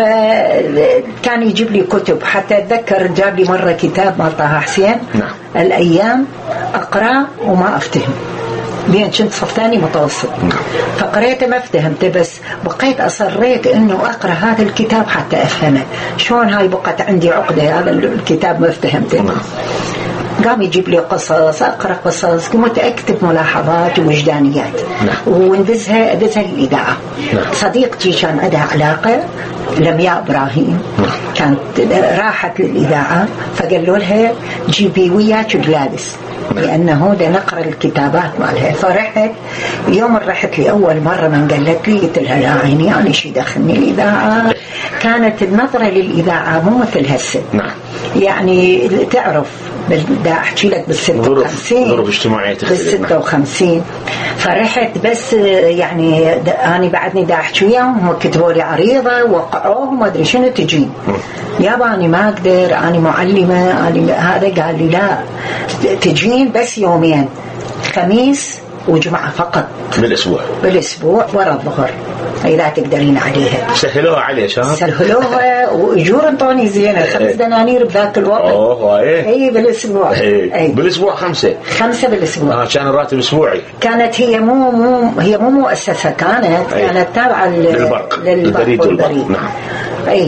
Speaker 8: فكان يجيب لي كتب، حتى أتذكر جاب لي مرة كتاب مال طه حسين.
Speaker 5: نعم.
Speaker 8: الأيام، أقرأ وما أفتهم، لأن كنت صف ثاني متوسط.
Speaker 5: نعم.
Speaker 8: فقريته ما افتهمته، بس بقيت أصريت إنه أقرأ هذا الكتاب حتى أفهمه. شلون هاي بقت عندي عقدة، هذا الكتاب ما افتهمته.
Speaker 5: نعم.
Speaker 8: قام يجيب لي قصص، أقرأ قصص، كنت أكتب ملاحظات ووجدانيات.
Speaker 5: نعم.
Speaker 8: وندزها أدزها للإذاعة.
Speaker 5: نعم.
Speaker 8: صديقتي كان عندها علاقة، لمياء إبراهيم.
Speaker 5: نعم.
Speaker 8: كانت راحت للإذاعة، فقالوا لها جيبي وياك جلاديس، لأنه ده نقرأ الكتابات مالها. فرحت يوم رحت لي أول مرة من قالت لي، قلت لها لا عيني يعني شي دخلني الإذاعة. كانت النظرة للإذاعة مو مثل هسه.
Speaker 5: نعم.
Speaker 8: يعني تعرف، بدي أحكي لك بالستة وخمسين
Speaker 5: ظروف اجتماعية تختلف.
Speaker 8: بالستة وخمسين. فرحت بس يعني أنا بعدني دا أحكي وياهم، هم كتبوا لي عريضة وقعوه وما أدري شنو تجين. يابا أنا ما أقدر، أنا معلمة، أنا هذا. قال لي لا، تجين بس يومين، خميس وجمعة فقط
Speaker 5: بالأسبوع.
Speaker 8: بالأسبوع ورا الظهر، إذا تقدرين عليها.
Speaker 5: سهلوها علي شباب.
Speaker 8: سهلوها وأجور انطوني زينة، خمس دنانير بذاك الوقت.
Speaker 5: أوه إيه.
Speaker 8: إيه بالأسبوع.
Speaker 5: إيه. إيه. بالأسبوع خمسة.
Speaker 8: خمسة بالأسبوع.
Speaker 5: آه كان الراتب أسبوعي.
Speaker 8: كانت هي مو مو هي مو مؤسسة، كانت
Speaker 5: أيه.
Speaker 8: كانت تابعة
Speaker 5: للبرق.
Speaker 8: للبريد والبريد.
Speaker 5: نعم.
Speaker 8: أي.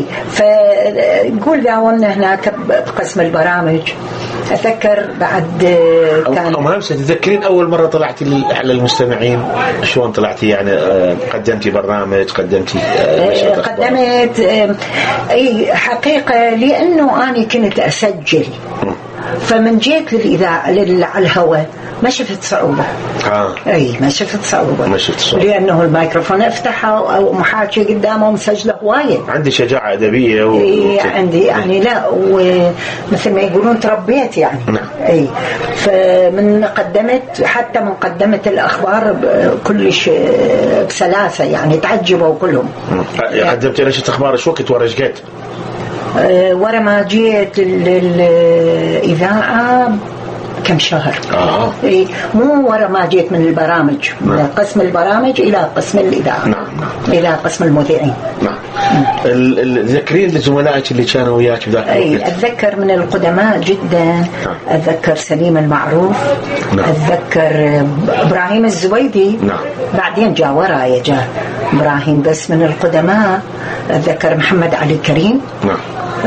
Speaker 8: فنقول داولنا هناك بقسم البرامج. أتذكر بعد كان.
Speaker 5: أم همسة، تذكرين أول مرة طلعتي على المستمعين شلون طلعتي؟ يعني قدمتي برنامج، قدمتي
Speaker 8: قدمت أي حقيقة، لأنه أنا كنت أسجل، فمن جيت للإذاعة على الهواء ما شفت صعوبة.
Speaker 5: آه.
Speaker 8: أي ما شفت صعوبة.
Speaker 5: ما شفت صعوبة.
Speaker 8: لأنه الميكروفون افتحه أو محاكي قدامه مسجله وايد.
Speaker 5: عندي شجاعة أدبية و...
Speaker 8: إيه عندي يعني لا، ومثل ما يقولون تربيت يعني.
Speaker 5: نعم.
Speaker 8: أي فمن قدمت، حتى من قدمت الأخبار كلش بسلاسة، يعني تعجبوا كلهم.
Speaker 5: قدمت نشرة أخبار شو وقت ورجقت؟
Speaker 8: أه ورا ما جيت الإذاعة كم شهر.
Speaker 5: آه.
Speaker 8: إيه مو ورا ما جيت من البرامج، نعم. من قسم البرامج إلى قسم الإذاعة.
Speaker 5: نعم نعم.
Speaker 8: إلى قسم المذيعين.
Speaker 5: نعم. تذكرين لزملائك اللي كانوا وياك بذاك الوقت؟
Speaker 8: أي أتذكر من القدماء جدا. نعم. أتذكر سليم المعروف. نعم. أتذكر إبراهيم الزويدي.
Speaker 5: نعم.
Speaker 8: بعدين جاء ورايا جاء إبراهيم، بس من القدماء أتذكر محمد علي كريم.
Speaker 5: نعم.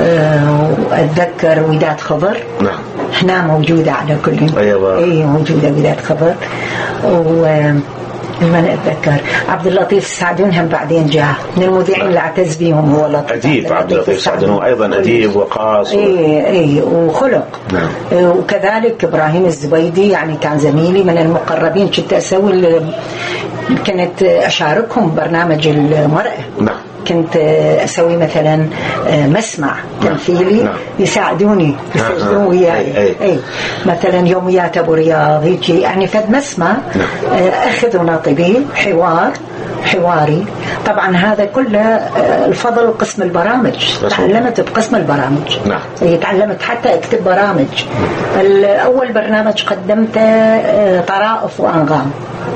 Speaker 8: أتذكر وداد خضر.
Speaker 5: نعم.
Speaker 8: هنا موجودة على كل.
Speaker 5: أيوة.
Speaker 8: إيه موجودة وداد خضر. و من أتذكر عبد اللطيف السعدون هم بعدين جاء من المذيعين اللي اعتز بيهم. هو لطيف
Speaker 5: أديب عبد اللطيف السعدون، وأيضا أديب وقاص.
Speaker 8: إيه إيه وخلق.
Speaker 5: نعم.
Speaker 8: إيه وكذلك إبراهيم الزبيدي يعني كان زميلي من المقربين، كنت أسوي كنت أشاركهم برنامج المرأة.
Speaker 5: نعم.
Speaker 8: كنت أسوي مثلا مسمع تمثيلي. نعم. يساعدوني يسجلون وياي. أي. أي. مثلا يوميات أبو رياض يجي يعني فد مسمع. نعم. أخذ ناطبي حوار حواري. طبعا هذا كله الفضل قسم البرامج. تعلمت بقسم البرامج.
Speaker 5: نعم.
Speaker 8: تعلمت حتى اكتب برامج. الأول برنامج قدمته طرائف وأنغام.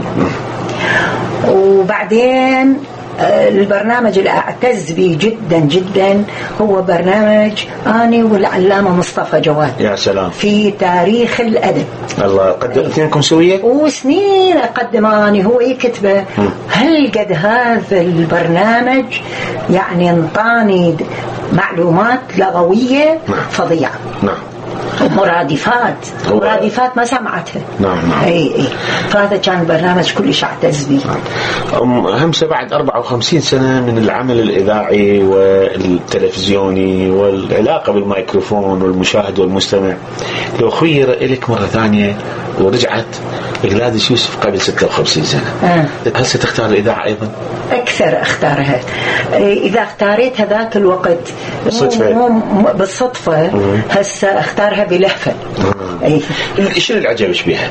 Speaker 8: وبعدين البرنامج اللي أعتز به جدا جدا هو برنامج أني والعلامة مصطفى جواد.
Speaker 5: يا سلام.
Speaker 8: في تاريخ الأدب.
Speaker 5: الله قدمت لكم سوية
Speaker 8: وسنين أقدم أني هو يكتبه. هل قد هذا البرنامج يعني انطاني معلومات لغوية فظيعة.
Speaker 5: نعم.
Speaker 8: مرادفات مرادفات ما سمعتها.
Speaker 5: نعم نعم.
Speaker 8: اي اي فهذا كان برنامج كلش اعتز به.
Speaker 5: أم همسة بعد أربعة وخمسين سنة من العمل الإذاعي والتلفزيوني والعلاقة بالميكروفون والمشاهد والمستمع، لو خير إليك مرة ثانية ورجعت جلاديس يوسف قبل ستة وخمسين سنة،
Speaker 8: آه.
Speaker 5: هل ستختار الإذاعة أيضا؟
Speaker 8: أكثر أختارها. إذا اختاريت هذاك الوقت
Speaker 5: بالصدفة
Speaker 8: بالصدفة هسه أختارها بلهفة.
Speaker 5: أي شنو اللي عجبك بها؟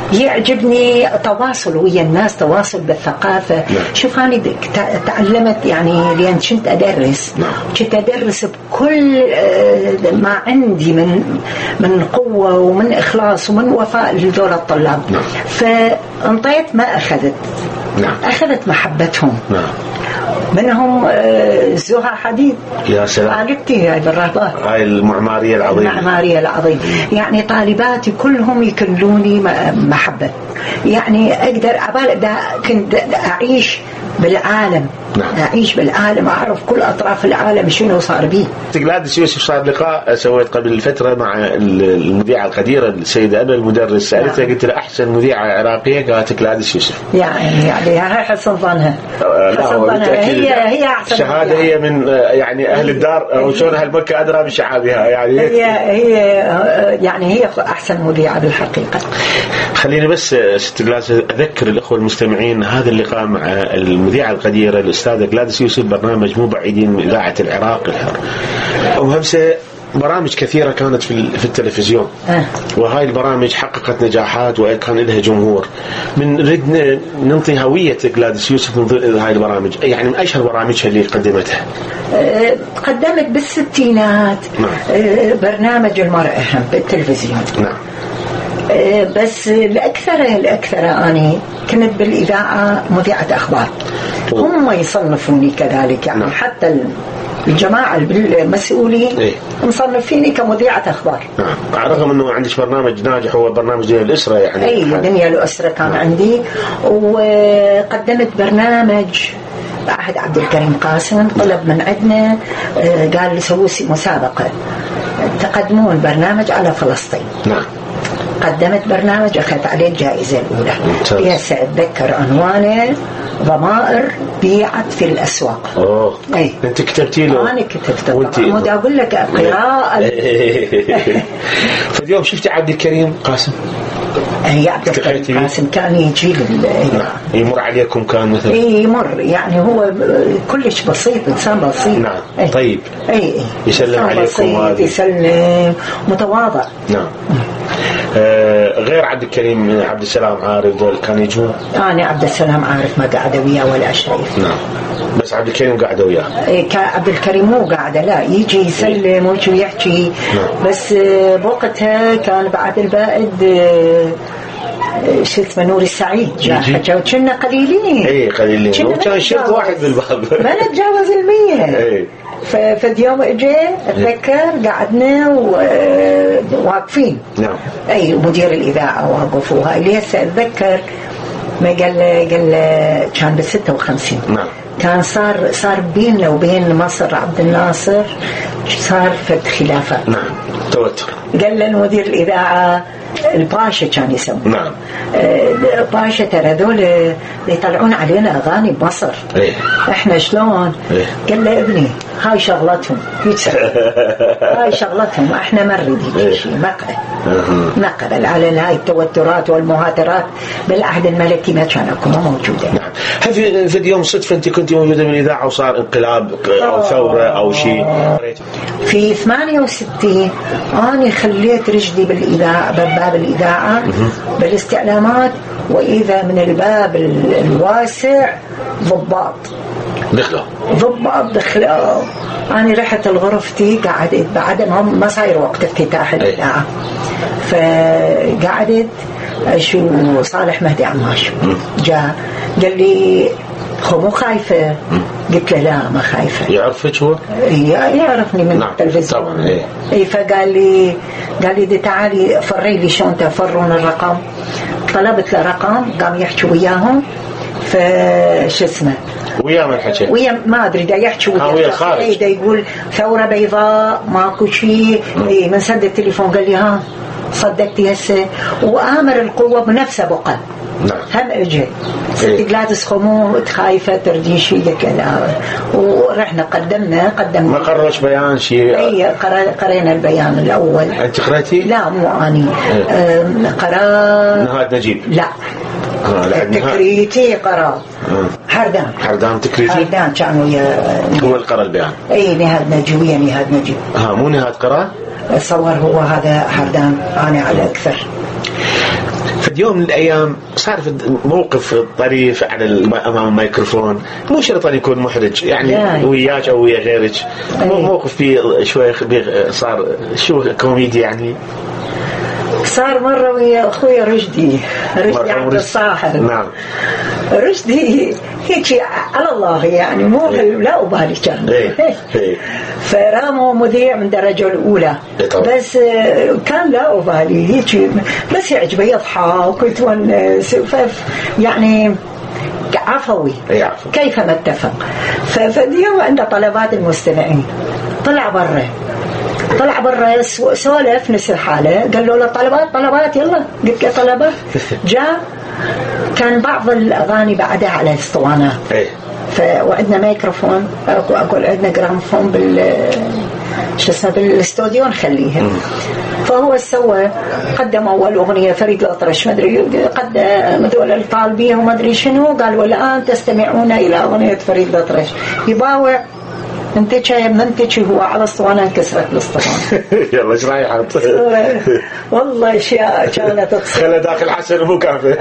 Speaker 8: يعجبني تواصل ويا الناس، تواصل بالثقافة. نعم. شوف أنا تعلمت يعني لأن كنت أدرس.
Speaker 5: نعم.
Speaker 8: كنت أدرس بكل ما عندي من من قوة ومن إخلاص ومن وفاء لذول الطلاب.
Speaker 5: نعم.
Speaker 8: فانطيت ما أخذت.
Speaker 5: نعم.
Speaker 8: أخذت محبتهم.
Speaker 5: نعم.
Speaker 8: منهم زهى حديد.
Speaker 5: يا سلام.
Speaker 8: عالقتي هاي بالرهبات.
Speaker 5: هاي المعمارية العظيمة.
Speaker 8: المعمارية العظيمة. يعني طالباتي كلهم يكلوني محبة. يعني أقدر عبال دا كنت أعيش بالعالم.
Speaker 5: نعم.
Speaker 8: أعيش بالعالم، أعرف كل أطراف العالم شنو صار بيه.
Speaker 5: جلاديس يوسف صار لقاء سويت قبل فترة مع المذيعة القديرة السيدة أبا المدرس، سألتها قلت لها أحسن مذيعة عراقية، قالت جلاديس يوسف.
Speaker 8: يعني يعني هاي حسن ظنها.
Speaker 5: حسن ظنها. هي
Speaker 8: هي أحسن
Speaker 5: شهادة هي من يعني أهل الدار، وشون أهل مكة أدرى بشعابها يعني.
Speaker 8: هي هي يعني هي أحسن مذيعة بالحقيقة.
Speaker 5: خليني بس ست جلاديس أذكر الأخوة المستمعين هذا اللقاء مع المذيعة القديرة الأستاذة جلاديس يوسف، برنامج مو بعيدين من إذاعة العراق الحر. وهمسة برامج كثيرة كانت في في التلفزيون.
Speaker 8: أه.
Speaker 5: وهاي البرامج حققت نجاحات وكان لها جمهور. من ردنا ننطي هوية جلاديس يوسف من ضمن هاي البرامج، يعني من أشهر برامجها اللي قدمتها.
Speaker 8: أه قدمت بالستينات. نعم. أه برنامج المرأة بالتلفزيون.
Speaker 5: نعم.
Speaker 8: بس الأكثر الأكثر أنا كنت بالإذاعة مذيعة أخبار. هم يصنفوني كذلك يعني. نعم. حتى الجماعة المسؤولين
Speaker 5: إيه؟
Speaker 8: مصنفيني كمذيعة أخبار.
Speaker 5: نعم. رغم أنه عندك برنامج ناجح هو برنامج دنيا الأسرة يعني.
Speaker 8: أي دنيا الأسرة كان. نعم. عندي وقدمت برنامج عهد عبد الكريم قاسم طلب من عندنا، قال لي سووا مسابقة تقدمون برنامج على فلسطين.
Speaker 5: نعم.
Speaker 8: قدمت برنامج أخذت عليه الجائزة الأولى. يس أتذكر عنوانه ضمائر بيعت في الأسواق.
Speaker 5: أوه. أي. أنت كتبتي له؟
Speaker 8: أنا كتبت. طبعا بدي أقول لك قراءة.
Speaker 5: فاليوم شفتي عبد الكريم قاسم؟
Speaker 8: هي عبد الكريم قاسم كان يجي
Speaker 5: نعم. يمر عليكم كان مثلا؟
Speaker 8: إيه يمر يعني هو كلش بسيط، إنسان بسيط.
Speaker 5: نعم.
Speaker 8: أي.
Speaker 5: طيب.
Speaker 8: إيه.
Speaker 5: يسلم عليكم.
Speaker 8: يسلم، متواضع.
Speaker 5: نعم. آه غير عبد الكريم عبد السلام عارف دول كان يجون؟
Speaker 8: أنا عبد السلام عارف ما قاعد وياه ولا شريف.
Speaker 5: نعم. بس عبد الكريم قاعد وياه.
Speaker 8: إيه عبد الكريم مو قاعد لا يجي يسلم ويجي ويحكي. نعم. بس بوقتها كان بعد البائد شو اسمه نور السعيد جاء حكوا كنا قليلين.
Speaker 5: اي قليلين وكان شرط واحد بالباب
Speaker 8: ما نتجاوز المية.
Speaker 5: اي
Speaker 8: ففي يوم اجى اتذكر قعدنا وواقفين.
Speaker 5: نعم.
Speaker 8: اي مدير الاذاعه وقفوها اللي هسه اتذكر ما قال قال كان بالستة وخمسين.
Speaker 5: نعم.
Speaker 8: كان صار صار بيننا وبين مصر عبد الناصر صار فد خلافات.
Speaker 5: نعم. توتر.
Speaker 8: قال لنا مدير الاذاعه الباشا كان يسمونه.
Speaker 5: نعم.
Speaker 8: الباشا ترى ذول يطلعون علينا اغاني بمصر.
Speaker 5: ايه.
Speaker 8: احنا شلون؟
Speaker 5: ايه.
Speaker 8: قال له ابني هاي شغلتهم هاي شغلتهم احنا ما نريد هيك شيء نقبل نقبل على هاي التوترات والمهاترات بالعهد الملكي ما كان اكو موجوده.
Speaker 5: نعم. هل في في اليوم صدفه انت كنت موجوده بالاذاعه وصار انقلاب او ثوره او شيء؟
Speaker 8: في ثمانية وستين انا خليت رجلي بالاذاعه باب الاذاعه بالاستعلامات واذا من الباب الواسع ضباط
Speaker 5: دخلوا
Speaker 8: ضباط دخلوا. أنا رحت الغرفتي قعدت بعد ما صاير وقت افتتاح الإذاعة فقعدت شو صالح مهدي عماش جاء قال لي هو مو خايفة؟ قلت له لا ما خايفة.
Speaker 5: يعرفك هو؟
Speaker 8: يعرفني من
Speaker 5: نعم.
Speaker 8: التلفزيون
Speaker 5: طبعا. ايه.
Speaker 8: اي فقال لي قال لي دي تعالي فري لي شلون تفرون الرقم. طلبت له رقم قام يحكي وياهم فش اسمه
Speaker 5: ويا من حكي
Speaker 8: ويا ما ادري دا يحكي
Speaker 5: ويا خارج
Speaker 8: دا يقول ثوره بيضاء ماكو شيء. اي من سد التليفون قال لي ها صدقتي هسه وامر القوه بنفسه بقى.
Speaker 5: نعم.
Speaker 8: هم اجى ستي جلادس خمو خايفه تردي شيء كذا ورحنا قدمنا قدمنا
Speaker 5: ما قررش بيان شيء.
Speaker 8: اي قرينا البيان الاول.
Speaker 5: انت قريتي؟
Speaker 8: لا مو اني.
Speaker 5: ايه.
Speaker 8: قرا
Speaker 5: نهاد نجيب.
Speaker 8: لا
Speaker 5: آه
Speaker 8: تكريتي قرا حردان
Speaker 5: حردان تكريتي
Speaker 8: حردان كان ويا
Speaker 5: هو القرا البيان.
Speaker 8: اي نهاد نجيب ويا نهاد نجيب.
Speaker 5: ها مو نهاد قرا
Speaker 8: صور هو هذا حردان انا على اكثر.
Speaker 5: في يوم من الايام صار في موقف طريف على امام الميكروفون مو شرط ان يكون محرج يعني لا. وياك او ويا غيرك موقف فيه شوي صار شو كوميدي يعني.
Speaker 8: صار مرة ويا أخوي رشدي رشدي عبد الصاحر.
Speaker 5: نعم.
Speaker 8: رشدي هيك على الله يعني مو
Speaker 5: إيه.
Speaker 8: لا أبالي كان.
Speaker 5: إيه. إيه.
Speaker 8: فرامو مذيع من درجة الأولى.
Speaker 5: إيه.
Speaker 8: بس كان لا أبالي هيك بس يعجبه يضحك ويتونس يعني عفوي.
Speaker 5: إيه عفو.
Speaker 8: كيف ما اتفق. فاليوم عنده طلبات المستمعين طلع برا طلع برا سولف نفس الحالة قال له طلبات طلبات يلا قلت له طلبات جاء كان بعض الأغاني بعدها على الاسطوانات.
Speaker 5: ايه.
Speaker 8: فوعدنا ميكروفون أقول عندنا جرامفون بال شو اسمه بالاستوديو نخليها. فهو سوى قدم أول أغنية فريد الأطرش ما أدري قدم دول الطالبية وما أدري شنو قال والآن تستمعون إلى أغنية فريد الأطرش يباوع انت شايف منتج هو على الصوانة انكسرت الاسطوانة.
Speaker 5: يلا ايش رايح
Speaker 8: والله اشياء كانت
Speaker 5: خلى داخل حسن مو كافي.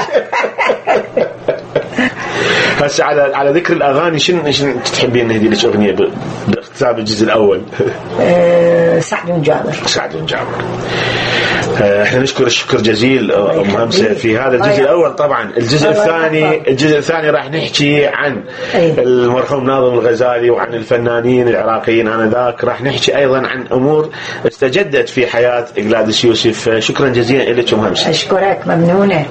Speaker 5: هسه على على ذكر الاغاني شنو شنو تحبين نهدي لك اغنيه باختتام الجزء الاول؟
Speaker 8: أه سعد بن جابر.
Speaker 5: سعد بن جابر. احنا نشكر الشكر جزيل ام همسه في هذا الجزء الاول. طبعا الجزء الثاني الجزء الثاني راح نحكي عن المرحوم ناظم الغزالي وعن الفنانين العراقيين انذاك. راح نحكي ايضا عن امور استجدت في حياه جلاديس يوسف. شكرا جزيلا لك ام همسه.
Speaker 8: اشكرك ممنونه.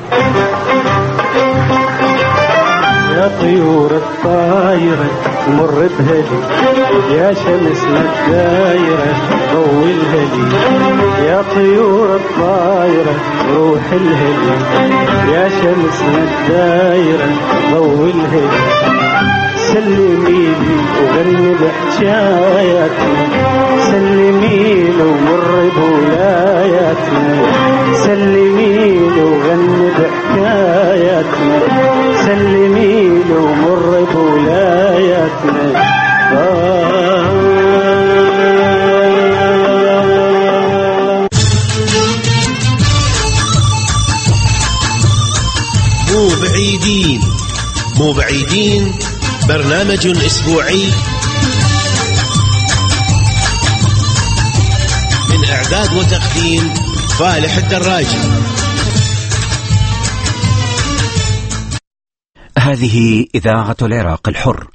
Speaker 9: يا طيور الطايرة مر بهدي يا شمس الدايرة ضوي الهدي يا طيور الطايرة روح الهدي يا شمس الدايرة ضوي الهدي سلميلي وغني بحكاياتنا سلميلي ومر بولاياتنا سلميلي وغني بحكاياتنا سلميلي ومر بولاياتنا.
Speaker 10: مو بعيدين مو بعيدين برنامج أسبوعي من إعداد وتقديم فالح الدراجي.
Speaker 11: هذه إذاعة العراق الحر.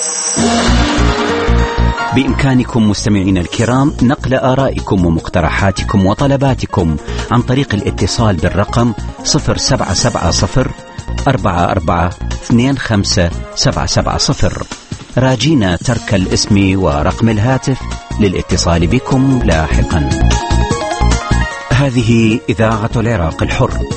Speaker 11: بإمكانكم مستمعين الكرام نقل آرائكم ومقترحاتكم وطلباتكم عن طريق الاتصال بالرقم صفر سبعة سبعة صفر أربعة أربعة اثنين خمسة سبعة سبعة صفر. راجينا ترك الاسم ورقم الهاتف للاتصال بكم لاحقا. هذه إذاعة العراق الحر.